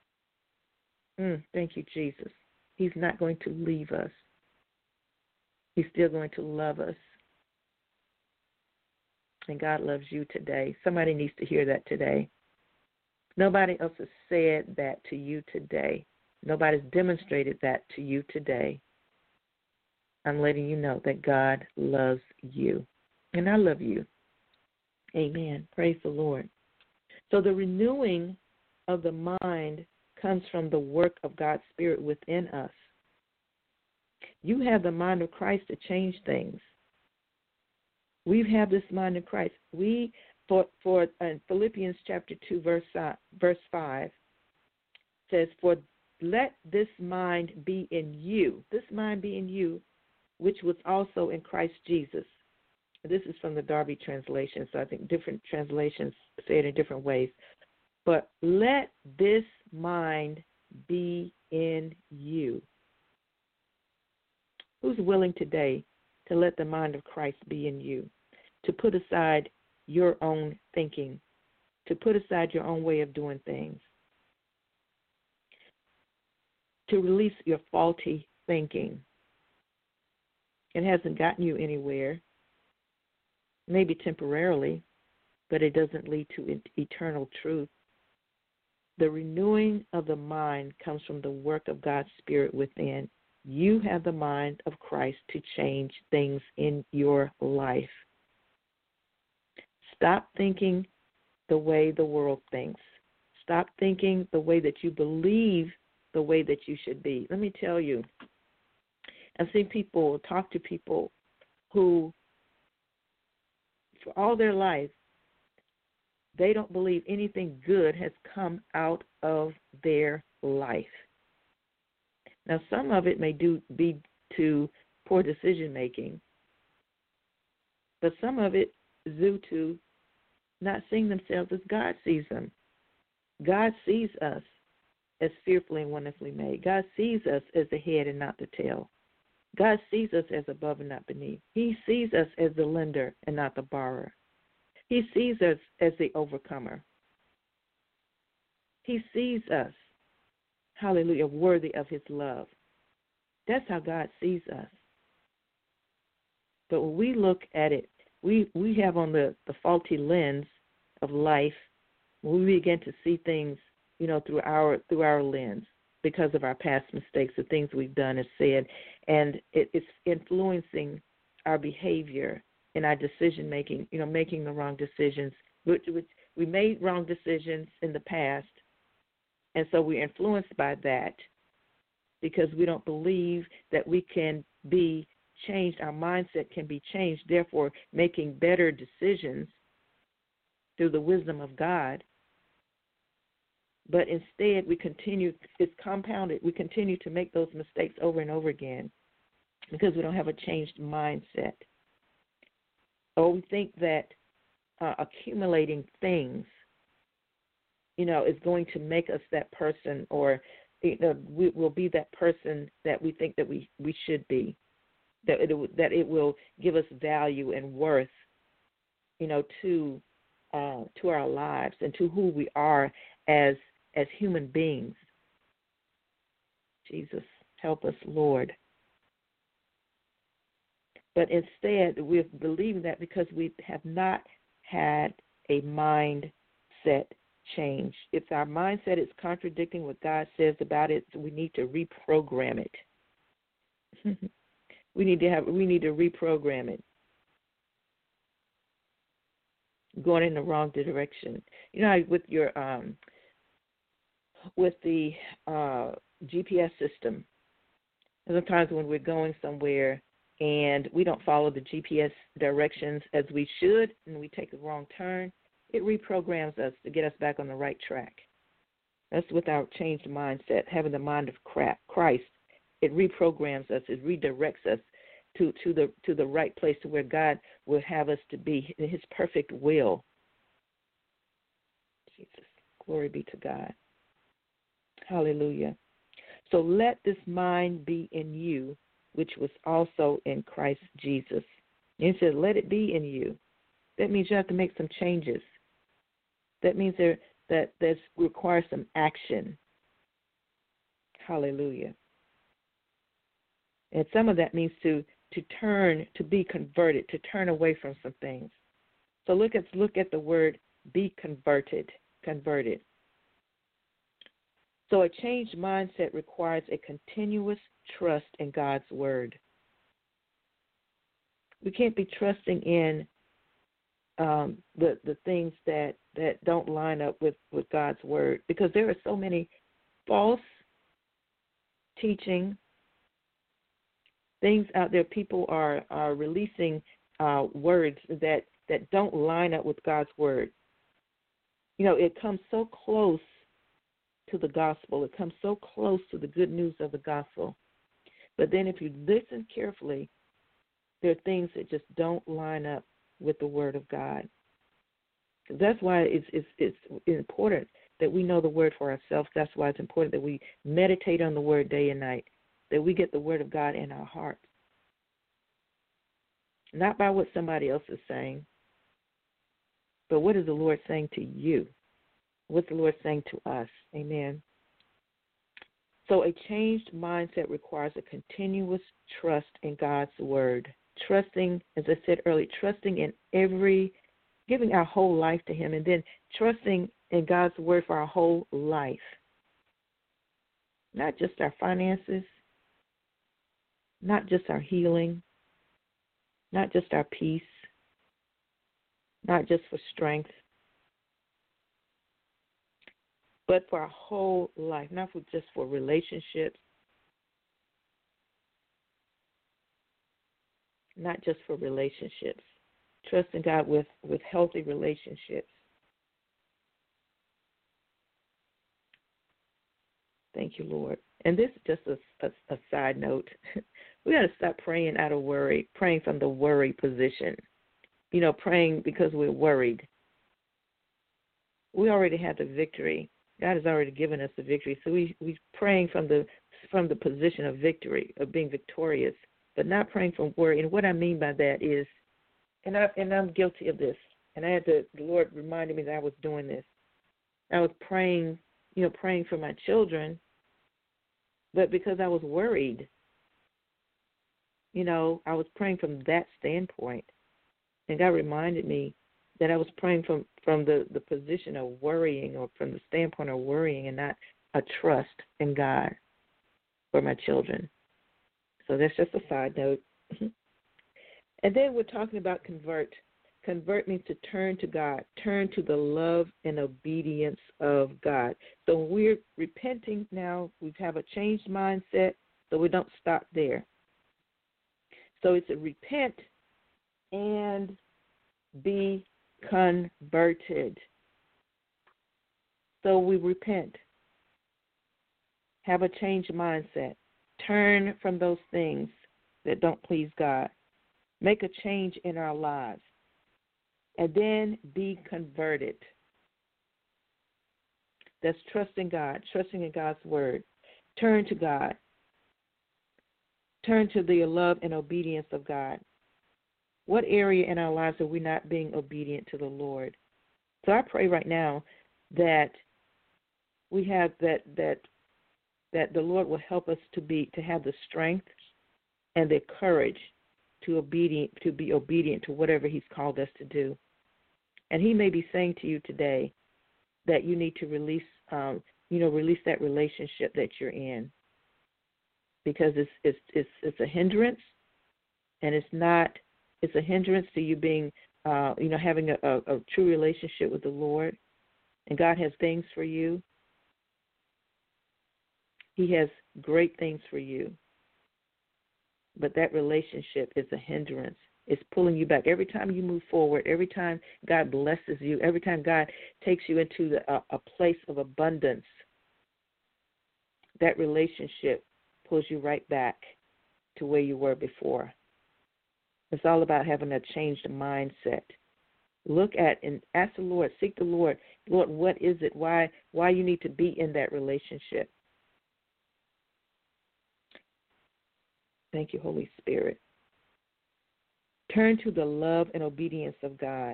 Thank you, Jesus. He's not going to leave us. He's still going to love us. And God loves you today. Somebody needs to hear that today. Nobody else has said that to you today. Nobody's demonstrated that to you today. I'm letting you know that God loves you. And I love you. Amen. Praise the Lord. So the renewing of the mind comes from the work of God's Spirit within us. You have the mind of Christ to change things. We have this mind of Christ. For Philippians chapter 2, verse 5 says, "For let this mind be in you, which was also in Christ Jesus." This is from the Darby translation, so I think different translations say it in different ways. But let this mind be in you. Who's willing today to let the mind of Christ be in you, to put aside your own thinking, to put aside your own way of doing things, to release your faulty thinking. It hasn't gotten you anywhere, maybe temporarily, but it doesn't lead to eternal truth. The renewing of the mind comes from the work of God's Spirit within. You have the mind of Christ to change things in your life. Stop thinking the way the world thinks. Stop thinking the way that you believe the way that you should be. Let me tell you, I've seen people, talk to people who, for all their life, they don't believe anything good has come out of their life. Now, some of it may be to poor decision making, but some of it is due to not seeing themselves as God sees them. God sees us as fearfully and wonderfully made. God sees us as the head and not the tail. God sees us as above and not beneath. He sees us as the lender and not the borrower. He sees us as the overcomer. He sees us, hallelujah, worthy of his love. That's how God sees us. But when we look at it, we have on the faulty lens of life, when we begin to see things, through our lens because of our past mistakes, the things we've done and said, and it's influencing our behavior and our decision making, making the wrong decisions. We made wrong decisions in the past, and so we're influenced by that because we don't believe that we can be changed. Our mindset can be changed, therefore making better decisions through the wisdom of God. But instead, it's compounded. We continue to make those mistakes over and over again because we don't have a changed mindset. Or we think that accumulating things, is going to make us that person, or we will be that person that we think that we should be, that it will give us value and worth, to our lives and to who we are as human beings. Jesus, help us, Lord. But instead, we're believing that because we have not had a mindset change. If our mindset is contradicting what God says about it, we need to reprogram it. we need to reprogram it. Going in the wrong direction. With the GPS system, sometimes when we're going somewhere and we don't follow the GPS directions as we should, and we take a wrong turn, it reprograms us to get us back on the right track. That's with our changed mindset, having the mind of Christ. It reprograms us. It redirects us to the right place, to where God will have us to be, in his perfect will. Jesus, glory be to God. Hallelujah. So let this mind be in you, which was also in Christ Jesus. And he said, let it be in you. That means you have to make some changes. That means that requires some action. Hallelujah. And some of that means to turn, to be converted, to turn away from some things. So look at the word be converted. So a changed mindset requires a continuous trust in God's word. We can't be trusting in the things that don't line up with God's word, because there are so many false teaching things out there. People are releasing words that don't line up with God's word. It comes so close to the gospel. It comes so close to the good news of the gospel. But then if you listen carefully, there are things that just don't line up with the word of God. That's why it's important that we know the word for ourselves. That's why it's important that we meditate on the word day and night, that we get the word of God in our hearts. Not by what somebody else is saying, but what is the Lord saying to you? what's the Lord saying to us? Amen. So a changed mindset requires a continuous trust in God's word. Trusting, as I said earlier, trusting in giving our whole life to Him, and then trusting in God's word for our whole life. Not just our finances, not just our healing, not just our peace, not just for strength, but for our whole life, not just for relationships, not just for relationships. Trusting God with healthy relationships. Thank you, Lord. And this is just a side note. We got to stop praying out of worry, praying from the worry position. Praying because we're worried. We already have the victory. God has already given us the victory. So we're praying from the position of victory, of being victorious, but not praying from worry. And what I mean by that is, and I'm guilty of this, and the Lord reminded me that I was doing this. I was praying for my children, but because I was worried, I was praying from that standpoint. And God reminded me that I was praying from the position of worrying, or from the standpoint of worrying, and not a trust in God for my children. So that's just a side note. And then we're talking about convert. Convert means to turn to God, turn to the love and obedience of God. So when we're repenting now, we have a changed mindset, so we don't stop there. So it's a repent and be converted. So we repent, have a changed mindset, turn from those things that don't please God, make a change in our lives, and then be converted. That's trusting God, trusting in God's word. Turn to God. Turn to the love and obedience of God. What area in our lives are we not being obedient to the Lord? So I pray right now that we have that the Lord will help us to have the strength and the courage to be obedient to whatever He's called us to do. And He may be saying to you today that you need to release that relationship that you're in, because it's a hindrance, and it's a hindrance to you being having a true relationship with the Lord. And God has things for you. He has great things for you. But that relationship is a hindrance. It's pulling you back. Every time you move forward, every time God blesses you, every time God takes you into a place of abundance, that relationship pulls you right back to where you were before. It's all about having a changed mindset. Look at and ask the Lord, seek the Lord. Lord, what is it? Why you need to be in that relationship? Thank you, Holy Spirit. Turn to the love and obedience of God.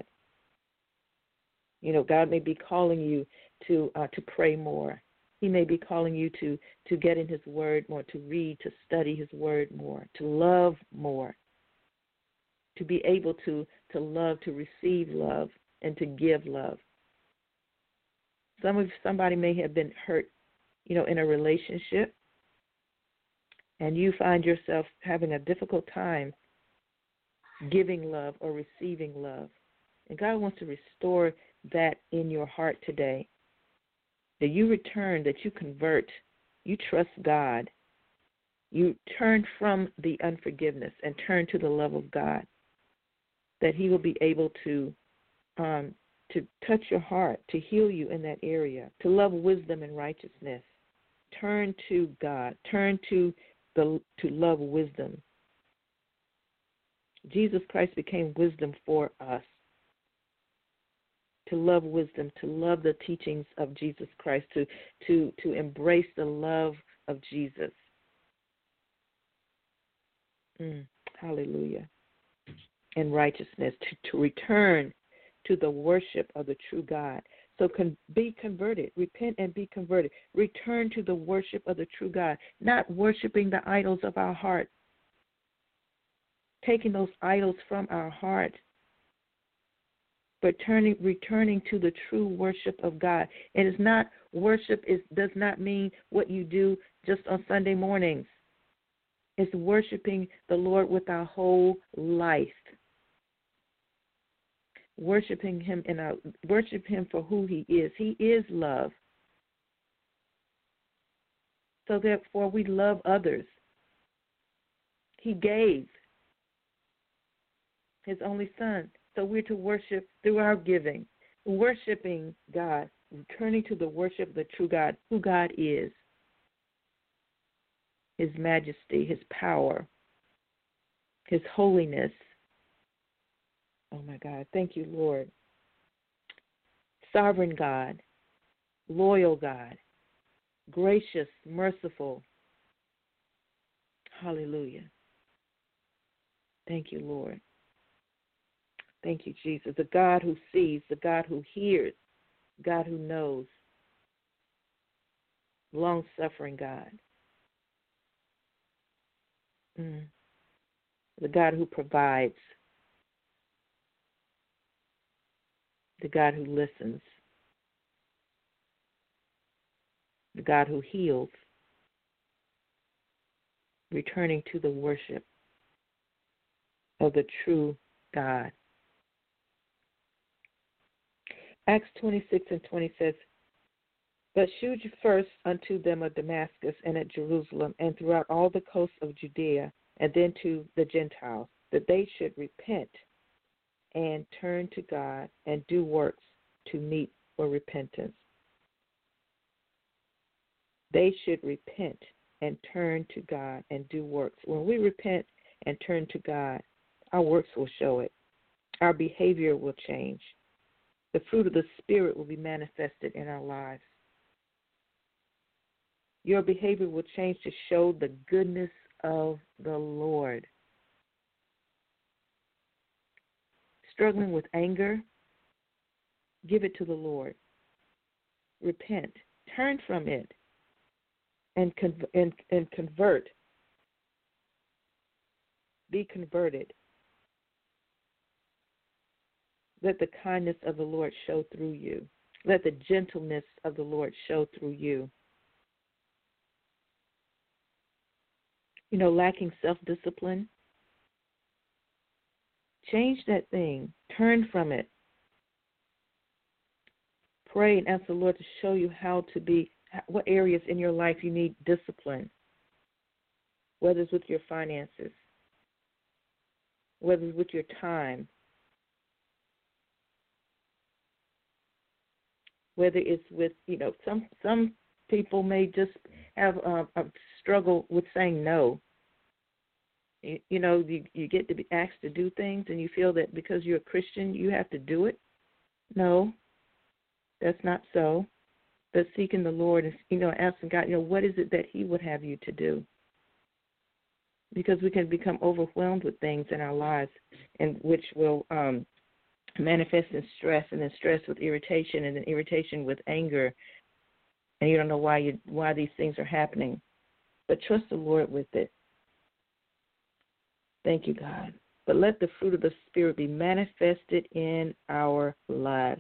God may be calling you to pray more. He may be calling you to get in His Word more, to read, to study His Word more, to love more, to be able to love, to receive love, and to give love. Somebody may have been hurt, in a relationship, and you find yourself having a difficult time giving love or receiving love. And God wants to restore that in your heart today. That you return, that you convert, you trust God. You turn from the unforgiveness and turn to the love of God. That He will be able to touch your heart, to heal you in that area, to love wisdom and righteousness. Turn to God. Turn to love wisdom. Jesus Christ became wisdom for us. To love wisdom, to love the teachings of Jesus Christ, to embrace the love of Jesus. Hallelujah. And righteousness, to return to the worship of the true God. So be converted. Repent and be converted. Return to the worship of the true God, not worshiping the idols of our heart. Taking those idols from our heart, but returning to the true worship of God. And it's not worship does not mean what you do just on Sunday mornings. It's worshiping the Lord with our whole life. Worship Him for who He is. He is love. So therefore we love others. He gave His only Son. So we're to worship through our giving, worshiping God, returning to the worship of the true God, who God is, His majesty, His power, His holiness. Oh, my God. Thank you, Lord. Sovereign God, loyal God, gracious, merciful. Hallelujah. Thank you, Lord. Thank you, Jesus. The God who sees, the God who hears, God who knows. Long-suffering God. The God who provides. The God who listens. The God who heals. Returning to the worship of the true God. Acts 26:20 says, "But shew you first unto them of Damascus and at Jerusalem and throughout all the coasts of Judea, and then to the Gentiles, that they should repent and turn to God and do works to meet for repentance." They should repent and turn to God and do works. When we repent and turn to God, our works will show it. Our behavior will change. The fruit of the Spirit will be manifested in our lives. Your behavior will change to show the goodness of the Lord. Struggling with anger, give it to the Lord. Repent. Turn from it and convert. Be converted. Let the kindness of the Lord show through you. Let the gentleness of the Lord show through you. You know, lacking self-discipline, change that thing. Turn from it. Pray and ask the Lord to show you what areas in your life you need discipline, whether it's with your finances, whether it's with your time, whether it's with, some people may just have a struggle with saying no. You get to be asked to do things, and you feel that because you're a Christian, you have to do it. No, that's not so. But seeking the Lord and, asking God, what is it that He would have you to do? Because we can become overwhelmed with things in our lives, and which will manifest in stress, and then stress with irritation, and then irritation with anger, and you don't know why these things are happening. But trust the Lord with it. Thank you, God. But let the fruit of the Spirit be manifested in our lives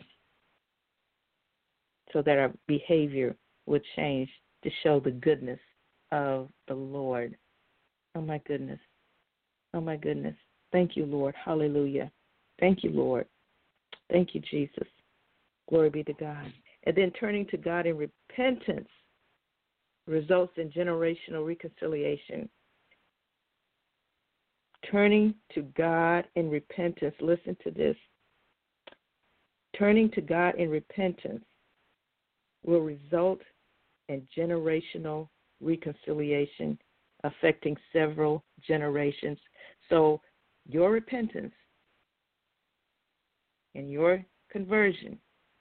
so that our behavior would change to show the goodness of the Lord. Oh, my goodness. Oh, my goodness. Thank you, Lord. Hallelujah. Thank you, Lord. Thank you, Jesus. Glory be to God. And then turning to God in repentance results in generational reconciliation. Turning to God in repentance, listen to this. Turning to God in repentance will result in generational reconciliation affecting several generations. So your repentance and your conversion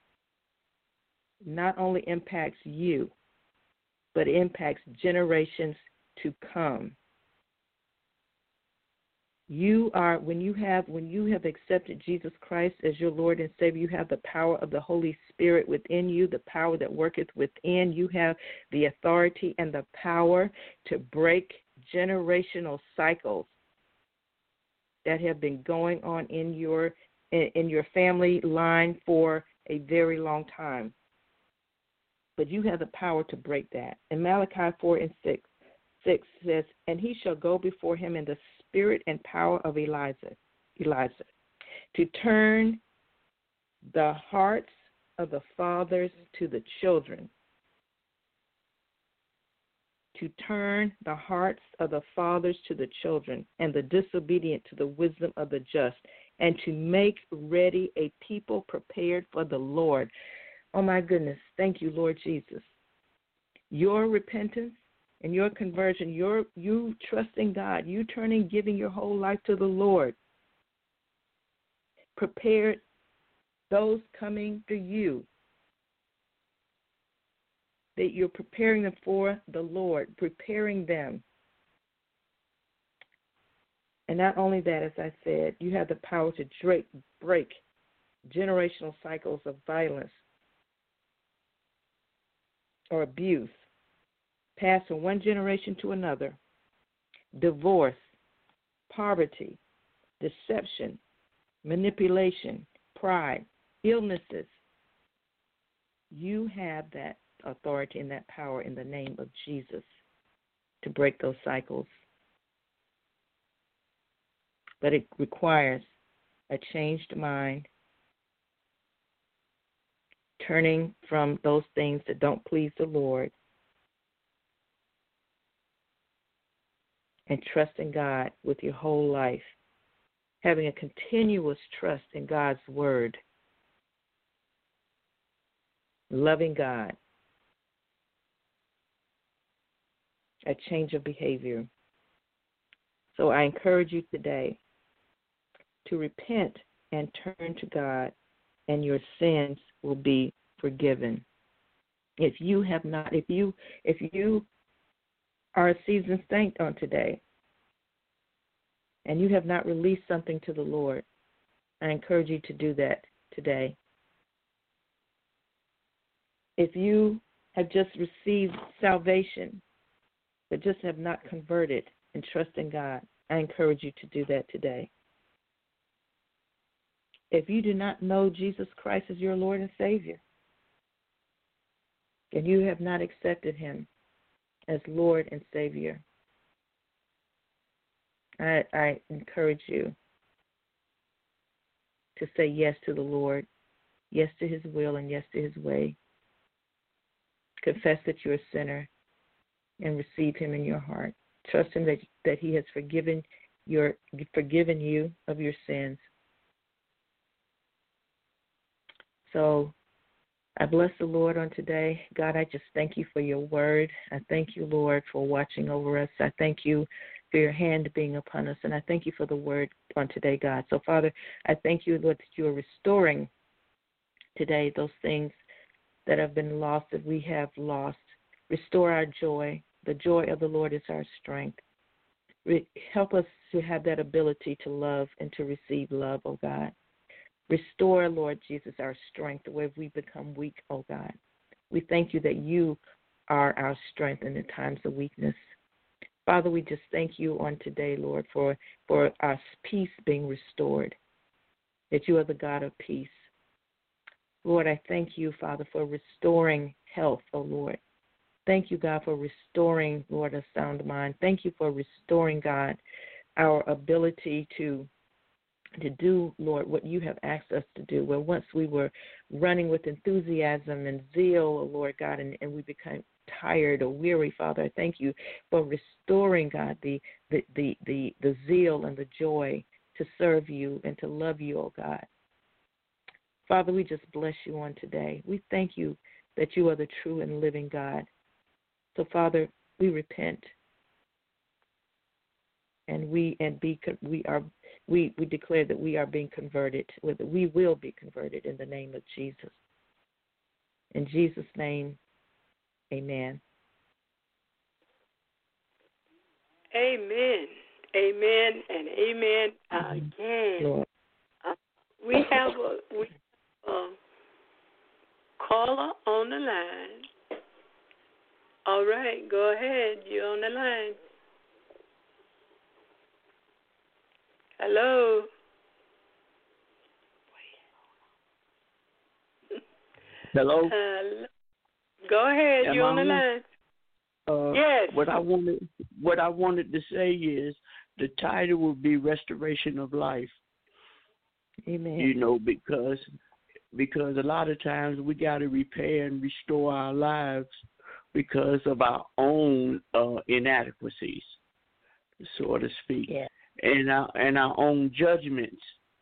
not only impacts you, but impacts generations to come. When you have accepted Jesus Christ as your Lord and Savior, you have the power of the Holy Spirit within you, the power that worketh within. You have the authority and the power to break generational cycles that have been going on in your family line for a very long time. But you have the power to break that. And Malachi 4:6 says, "And he shall go before him in the spirit and power of Elijah, to turn the hearts of the fathers to the children, to turn the hearts of the fathers to the children, and the disobedient to the wisdom of the just, and to make ready a people prepared for the Lord." Oh, my goodness. Thank you, Lord Jesus. Your repentance and your conversion, you trusting God, you giving your whole life to the Lord, prepared those coming to you, that you're preparing them for the Lord, preparing them. And not only that, as I said, you have the power to break generational cycles of violence or abuse, passed from one generation to another, divorce, poverty, deception, manipulation, pride, illnesses. You have that authority and that power in the name of Jesus to break those cycles. But it requires a changed mind, turning from those things that don't please the Lord, and trusting God with your whole life, having a continuous trust in God's word, loving God, a change of behavior. So I encourage you today to repent and turn to God, and your sins will be forgiven. If you are a seasoned saint on today, and you have not released something to the Lord, I encourage you to do that today. If you have just received salvation, but just have not converted and trust in God, I encourage you to do that today. If you do not know Jesus Christ as your Lord and Savior, and you have not accepted him as Lord and Savior, I encourage you to say yes to the Lord, yes to his will, and yes to his way. Confess that you're a sinner and receive him in your heart. Trust him that he has forgiven you of your sins. So I bless the Lord on today. God, I just thank you for your word. I thank you, Lord, for watching over us. I thank you for your hand being upon us, and I thank you for the word on today, God. So, Father, I thank you, Lord, that you are restoring today those things that have been lost, that we have lost. Restore our joy. The joy of the Lord is our strength. Help us to have that ability to love and to receive love, oh God. Restore, Lord Jesus, our strength where we become weak, oh God. We thank you that you are our strength in the times of weakness. Father, we just thank you on today, Lord, for our peace being restored, that you are the God of peace. Lord, I thank you, Father, for restoring health, oh Lord. Thank you, God, for restoring, Lord, a sound mind. Thank you for restoring, God, our ability to do, Lord, what you have asked us to do. Where once we were running with enthusiasm and zeal, oh Lord God, and we became tired or weary, Father, I thank you for restoring, God, the zeal and the joy to serve you and to love you, oh God. Father, we just bless you on today. We thank you that you are the true and living God. So, Father, we repent, and we declare that we are being converted, that we will be converted in the name of Jesus. In Jesus' name, amen. Amen. Amen and amen again. Lord. We have a caller on the line. All right, go ahead. You're on the line. Hello. Hello. Go ahead. Am You're on the I line. Yes. What I wanted to say is the title would be Restoration of Life. Amen. You know, because a lot of times we got to repair and restore our lives because of our own inadequacies, so to speak, and our own judgments.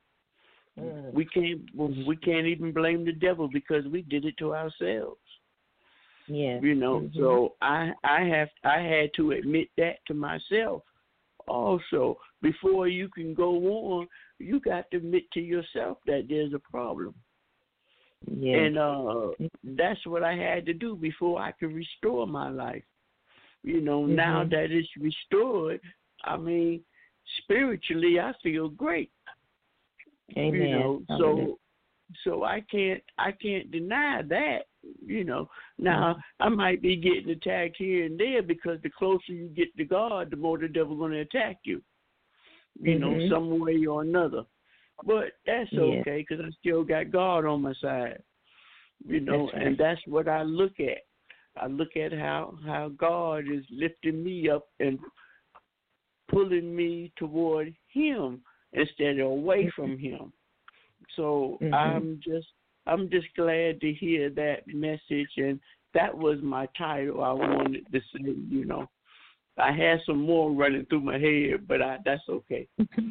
We can't even blame the devil because we did it to ourselves. Yeah. You know, so I had to admit that to myself. Also, before you can go on, you got to admit to yourself that there's a problem. Yeah. And that's what I had to do before I could restore my life. You know, now that it's restored, I mean, spiritually, I feel great. Amen. You know, so I can't deny that. You know, now I might be getting attacked here and there because the closer you get to God, the more the devil's going to attack you. You know, some way or another. But that's okay because I still got God on my side. You know, and that's what I look at. I look at how God is lifting me up and pulling me toward Him instead of away from Him. So I'm just glad to hear that message, and that was my title. I wanted to say, you know, I had some more running through my head, but that's okay.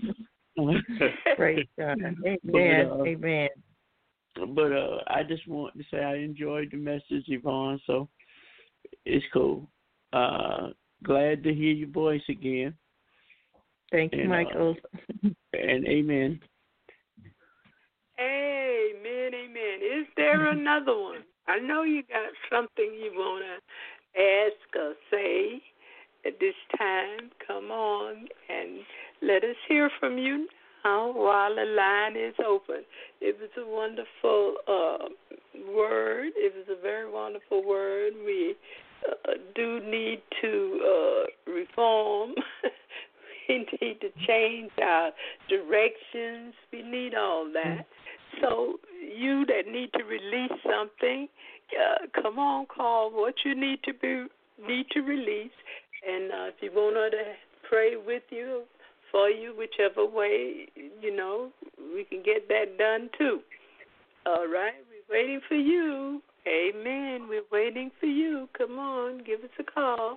Praise God. Amen. Amen. But I just want to say I enjoyed the message, Yvonne. So it's cool. Glad to hear your voice again. Thank you, Michael. And amen. Amen, amen. Is there another one? I know you got something you want to ask or say at this time. Come on and let us hear from you now while the line is open. It was a wonderful word. It was a very wonderful word. We do need to reform. We need to change our directions. We need all that. So you that need to release something, come on, call what you need to release. And if you want her to pray with you, for you, whichever way, you know, we can get that done too. All right, we're waiting for you. Amen. We're waiting for you. Come on, give us a call.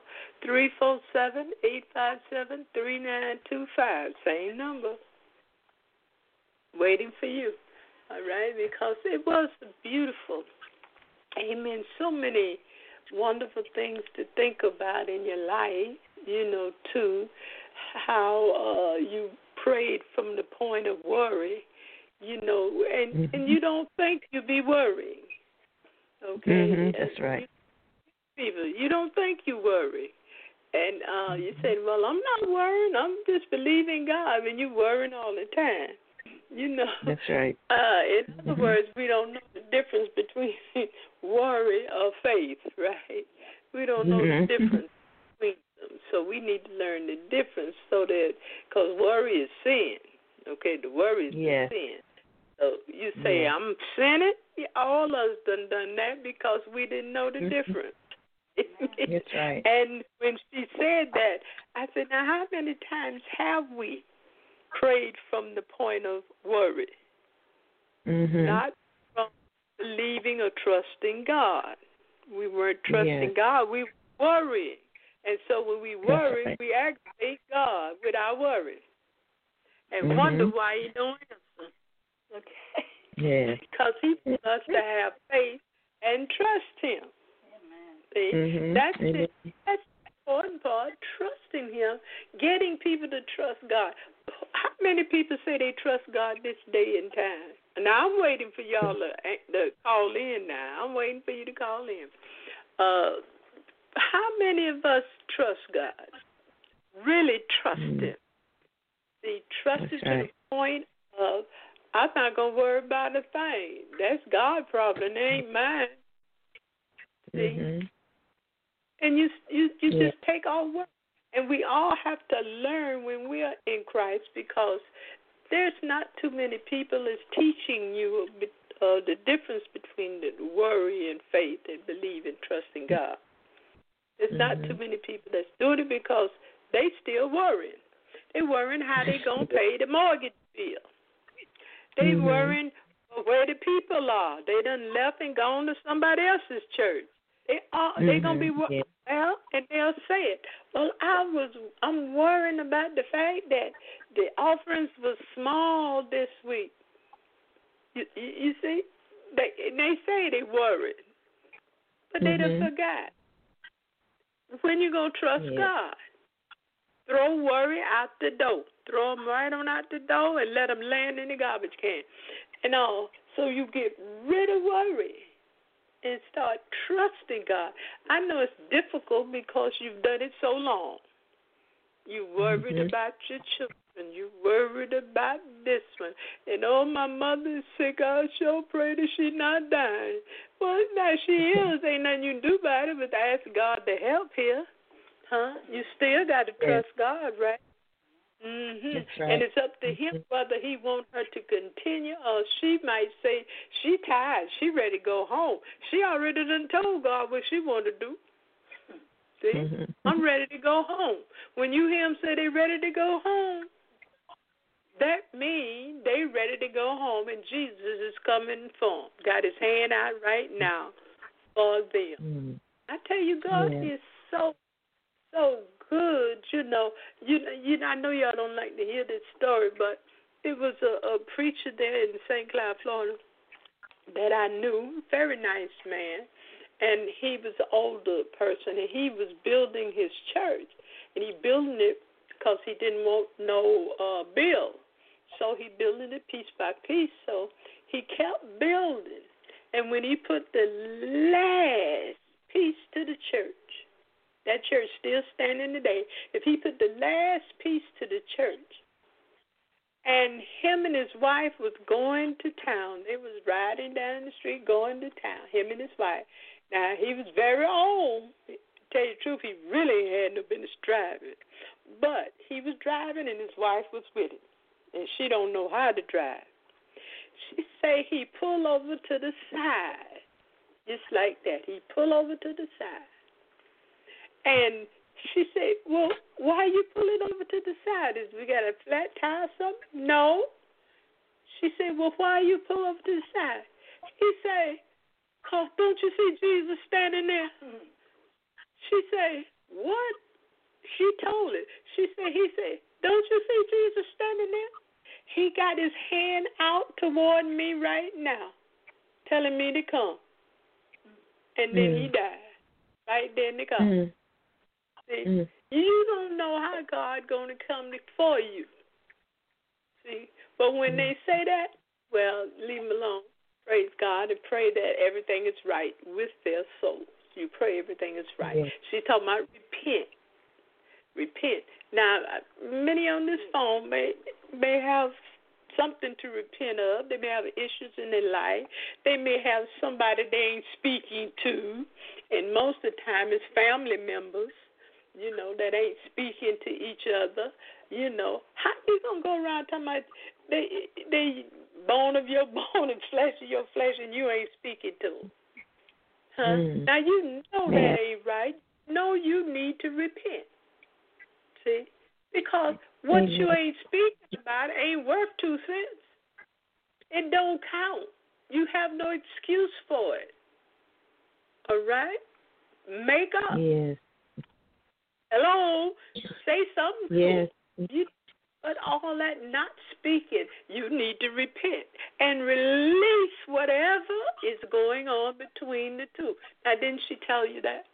347-857-3925. Same number. Waiting for you. All right, because it was beautiful. Amen. So many wonderful things to think about in your life, you know, too. How you prayed from the point of worry, you know, and you don't think you'll be worrying. Okay? That's right. People, you don't think you worry. And you say, well, I'm not worrying. I'm just believing God, and you're worrying all the time. You know. That's right. In other words, we don't know the difference between worry or faith, right? We don't know the difference between them. So we need to learn the difference so that, because worry is sin. Okay, the worry is sin. So you say, I'm sinning? Yeah, all of us done that because we didn't know the difference. That's right. And when she said that, I said, now how many times have we prayed from the point of worry? Not from believing or trusting God. We weren't trusting God. We were worrying. And so when we worry, we aggravate God with our worry and wonder why He don't answer. Okay? Yeah. Because He wants us to have faith and trust Him. See? That's it. That's the important part, trusting Him, getting people to trust God. How many people say they trust God this day and time? Now, I'm waiting for y'all to call in now. I'm waiting for you to call in. How many of us trust God? Really trust Him? See, trusted That's to right. the point of, I'm not going to worry about a thing. That's God's problem. It ain't mine. See? Mhm. And you Yeah. just take all work. And we all have to learn when we are in Christ, because there's not too many people is teaching you the difference between the worry and faith and believe and trust in God. There's not too many people that's doing it because they still worrying. They worrying how they going to pay the mortgage bill. They worrying where the people are. They done left and gone to somebody else's church. They gonna be well, and they'll say it. Well, I'm worrying about the fact that the offerings was small this week. You see, they say they worried, but they done forgot. When you gonna trust God? Throw worry out the door. Throw them right on out the door and let them land in the garbage can. And all. So you get rid of worry and start trusting God. I know it's difficult because you've done it so long. You worried about your children. You worried about this one. And, oh, my mother is sick. I sure pray that she's not dying. Well, now she is. Ain't nothing you can do about it but ask God to help here. Huh? You still got to trust God, right? That's right. And it's up to him whether he wants her to continue, or she might say she tired, she ready to go home. She already done told God what she want to do. See, I'm ready to go home. When you hear them say they ready to go home, that means they ready to go home, and Jesus is coming for them. Got his hand out right now for them. I tell you, God is so good. You know. I know y'all don't like to hear this story, but it was a preacher there in St. Cloud, Florida, that I knew, very nice man, and he was an older person, and he was building his church, and he building it because he didn't want no bill, so he building it piece by piece. So he kept building, and when he put the last piece to the church, that church still standing today. If he put the last piece to the church, and him and his wife was going to town. They was riding down the street going to town, him and his wife. Now, he was very old. To tell you the truth, he really had no business driving. But he was driving, and his wife was with him. And she don't know how to drive. She say he pull over to the side, just like that. He pull over to the side. And she said, well, why you pulling over to the side? Is we got a flat tire or something? No. She said, well, why you pull over to the side? He said, cause don't you see Jesus standing there? She said, what? She told it. He said, don't you see Jesus standing there? He got his hand out toward me right now, telling me to come. And then he died. Right then to come. See, you don't know how God going to come for you. See, but when they say that, well, leave them alone. Praise God and pray that everything is right with their souls. You pray everything is right. She's talking about repent. Repent. Now, many on this phone may have something to repent of. They may have issues in their life. They may have somebody they ain't speaking to, and most of the time it's family members, that ain't speaking to each other. How you gonna go around talking about they bone of your bone and flesh of your flesh, and you ain't speaking to them? Huh? Now you know that ain't right. No, you need to repent. See, because what you ain't speaking about ain't worth 2 cents. It don't count. You have no excuse for it. All right? Make up. Yes. Hello? Say something. Yes. But all that not speaking, you need to repent and release whatever is going on between the two. Now, didn't she tell you that?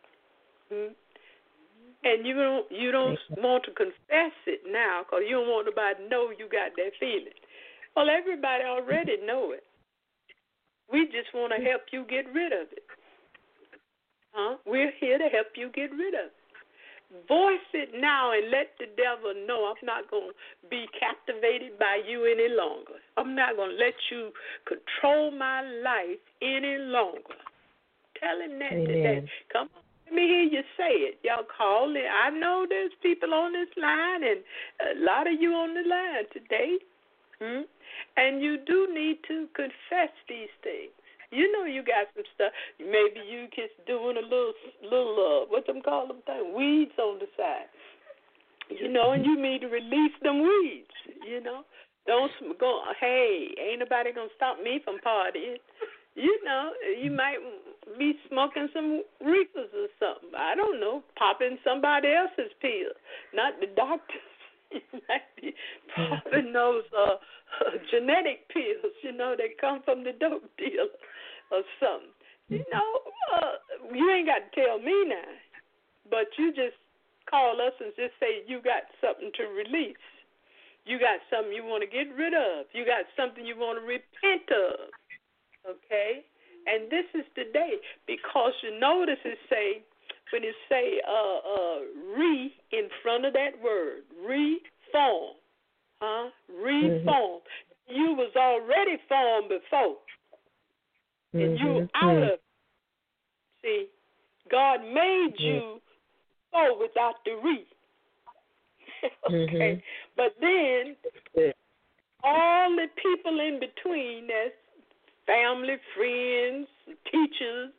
And you don't want to confess it now because you don't want nobody to know you got that feeling. Well, everybody already know it. We just want to help you get rid of it. We're here to help you get rid of it. voice it now and let the devil know I'm not going to be captivated by you any longer. I'm not going to let you control my life any longer. Tell him that today. Come on. Let me hear you say it. Y'all call it. I know there's people on this line, and a lot of you on the line today. And you do need to confess these things. You know you got some stuff. Maybe you just doing a little what them call them things, weeds on the side. You know, and you need to release them weeds. You know, don't go. Hey, ain't nobody gonna stop me from partying. You know, you might be smoking some reefers or something. I don't know, popping somebody else's pills, not the doctor's. You might be popping those genetic pills, you know, that come from the dope dealer or something. You know, you ain't got to tell me now, but you just call us and just say you got something to release. You got something you want to get rid of. You got something you want to repent of, okay? And this is the day, because you notice it say, when you say re in front of that word, reform, reform. You was already formed before, and you out of it. See, God made you go without the re. Okay, but then all the people in between, that's family, friends, teachers,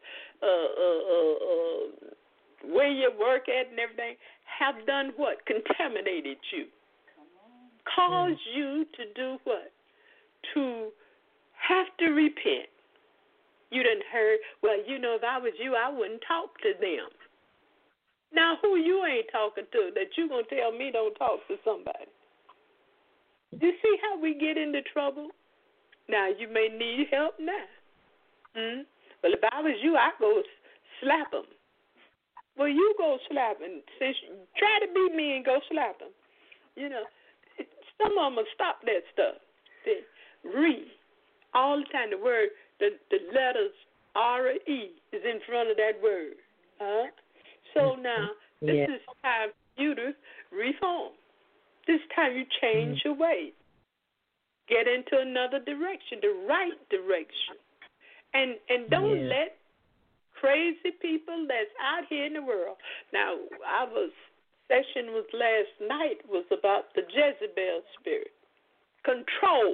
where you work at and everything, have done what? Contaminated you. Caused you to do what? To have to repent. You done heard, well, you know, if I was you, I wouldn't talk to them. Now, who you ain't talking to that you going to tell me don't talk to somebody? You see how we get into trouble? Now, you may need help now. Well, if I was you, I'd go slap them. Well, you go slap him. Since you try to beat me and go slap him. You know, some of them will stop that stuff. Re. All the time, the word, the letters R-E is in front of that word. So now, this is time for you to reform. This time you change your ways. Get into another direction, the right direction. And don't let crazy people that's out here in the world. Now, our session was last night was about the Jezebel spirit. Control.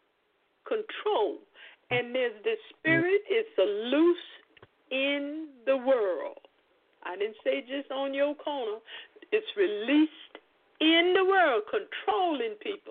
And there's the spirit, it's a loose in the world. I didn't say just on your corner. It's released in the world, controlling people.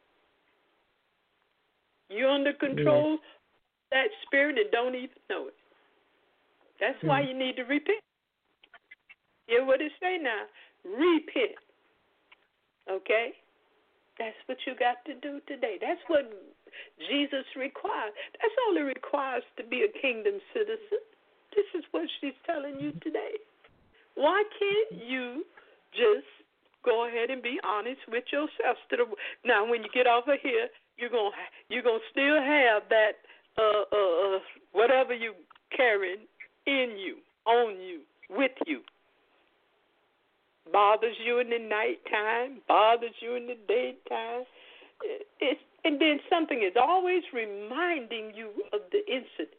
You're under control of that spirit and don't even know it. That's why you need to repent. Hear what it say now? Repent. Okay? That's what you got to do today. That's what Jesus requires. That's all it requires to be a kingdom citizen. This is what she's telling you today. Why can't you just go ahead and be honest with yourself? Now, when you get off of here, you're gonna still have that whatever you carrying in you, on you, with you. Bothers you in the nighttime, bothers you in the daytime. And then something is always reminding you of the incident.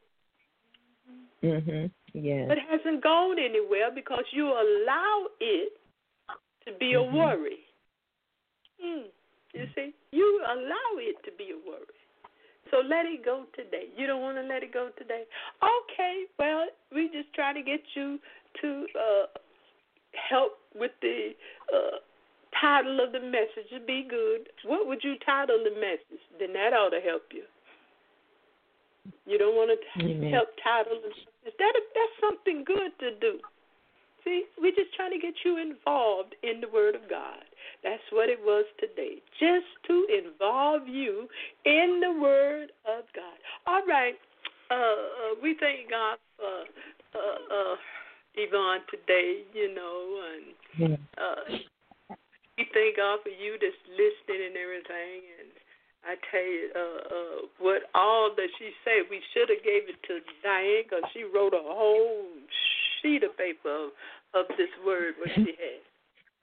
It hasn't gone anywhere because you allow it to be a worry. You see? You allow it to be a worry. So let it go today. You don't want to let it go today? Okay, well, we just try to get you to help with the title of the message. It'd be good. What would you title the message? Then that ought to help you. You don't want to help title the message. That's something good to do. See, we're just trying to get you involved in the Word of God. That's what it was today, just to involve you in the Word of God. All right, we thank God for Yvonne today, you know, and we thank God for you that's listening and everything. And I tell you, what all that she said, we should have gave it to Diane because she wrote a whole sheet of paper of this word what she had.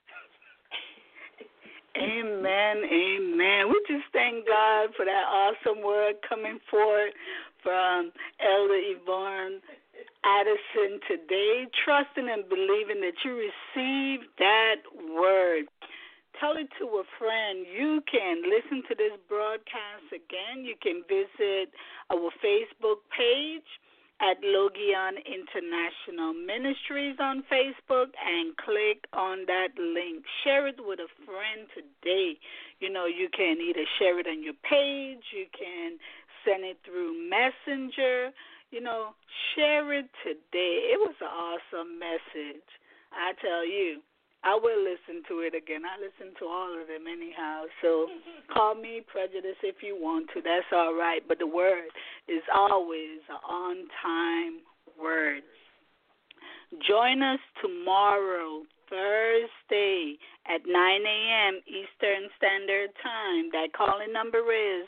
Amen. Amen. We just thank God for that awesome word coming forth from Elder Yvonne Addison today, trusting and believing that you received that word. Tell it to a friend. You can listen to this broadcast again. You can visit our Facebook page at Logion International Ministries on Facebook and click on that link. Share it with a friend today. You know, you can either share it on your page, you can send it through Messenger. You know, share it today. It was an awesome message. I tell you, I will listen to it again. I listen to all of them anyhow. So call me prejudiced if you want to. That's all right. But the word is always an on-time word. Join us tomorrow, Thursday, at 9 a.m. Eastern Standard Time. That calling number is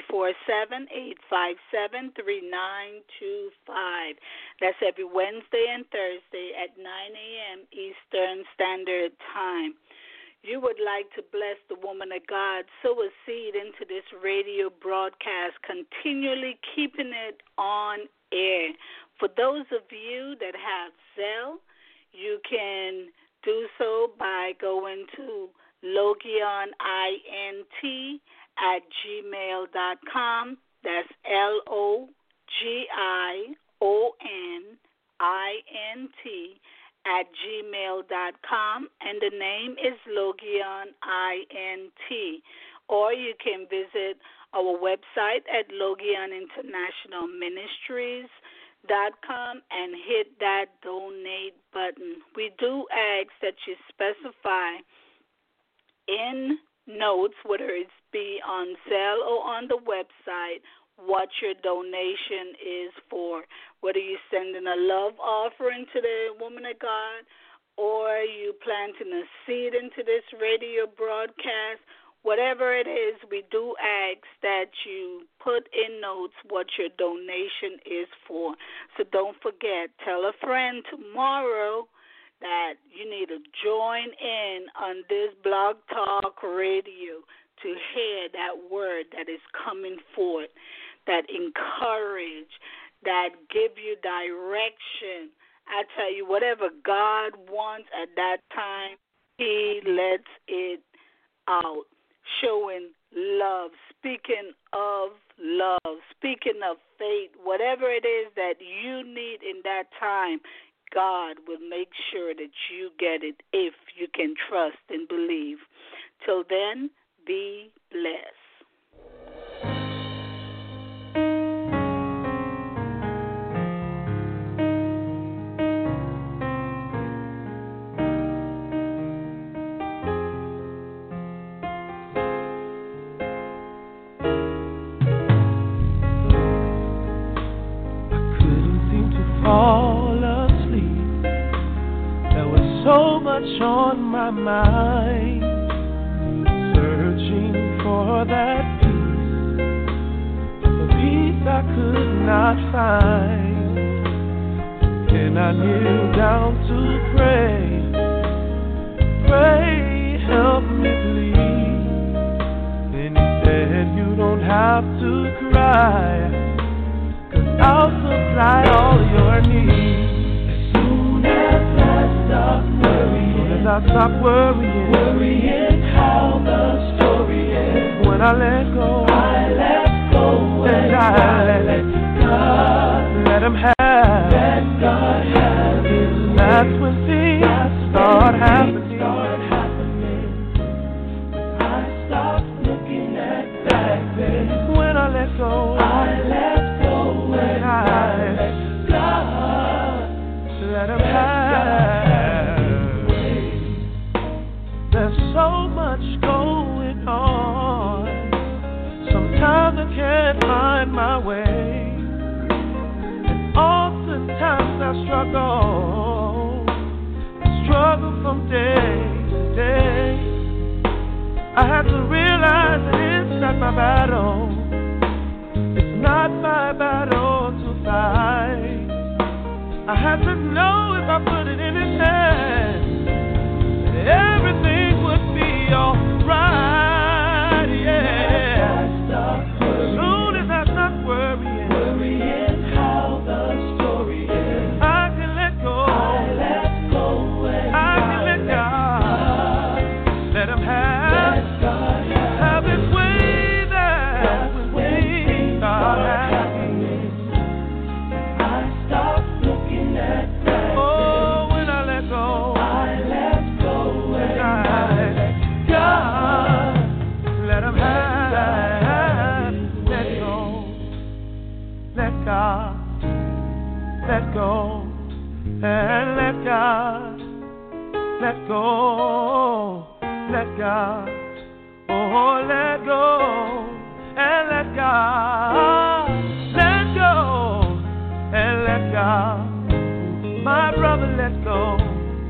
347-857-3925. That's every Wednesday and Thursday at 9 a.m. Eastern Standard Time. You would like to bless the woman of God, sow a seed into this radio broadcast, continually keeping it on air. For those of you that have Zelle, you can do so by going to logionint@gmail.com. That's LOGIONINT@gmail.com, and the name is Logion INT. Or you can visit our website at LogionInternationalMinistries.com and hit that donate button. We do ask that you specify in notes, whether it's be on Zelle or on the website, what your donation is for. Whether you're sending a love offering to the woman of God or you planting a seed into this radio broadcast, whatever it is, we do ask that you put in notes what your donation is for. So don't forget, tell a friend tomorrow that you need to join in on this Blog Talk Radio to hear that word that is coming forth, that encourage, that give you direction. I tell you, whatever God wants at that time, He lets it out. Showing love, speaking of love, speaking of faith, whatever it is that you need in that time, God will make sure that you get it if you can trust and believe. Till then, be blessed. On my mind, searching for that peace, the peace I could not find. Then I kneel down to pray, help me please. Then He said, you don't have to cry, 'cause I'll supply all your needs. As soon as I stop I stop worrying how the story ends. When I let go, and I let God, let Him have. Let God have His way. That's when things start happening. I stop looking at back then. When I let go, and I let God, let Him have. There's so much going on. Sometimes I can't find my way. And oftentimes I struggle from day to day. I have to realize that it's not my battle. It's not my battle to fight. I have to know if I put it in His hands, everything would be alright. go, let God. Oh, let go and let God. Let go and let God. My brother, let go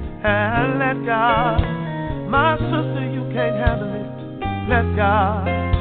and let God. My sister, you can't handle it. Let God.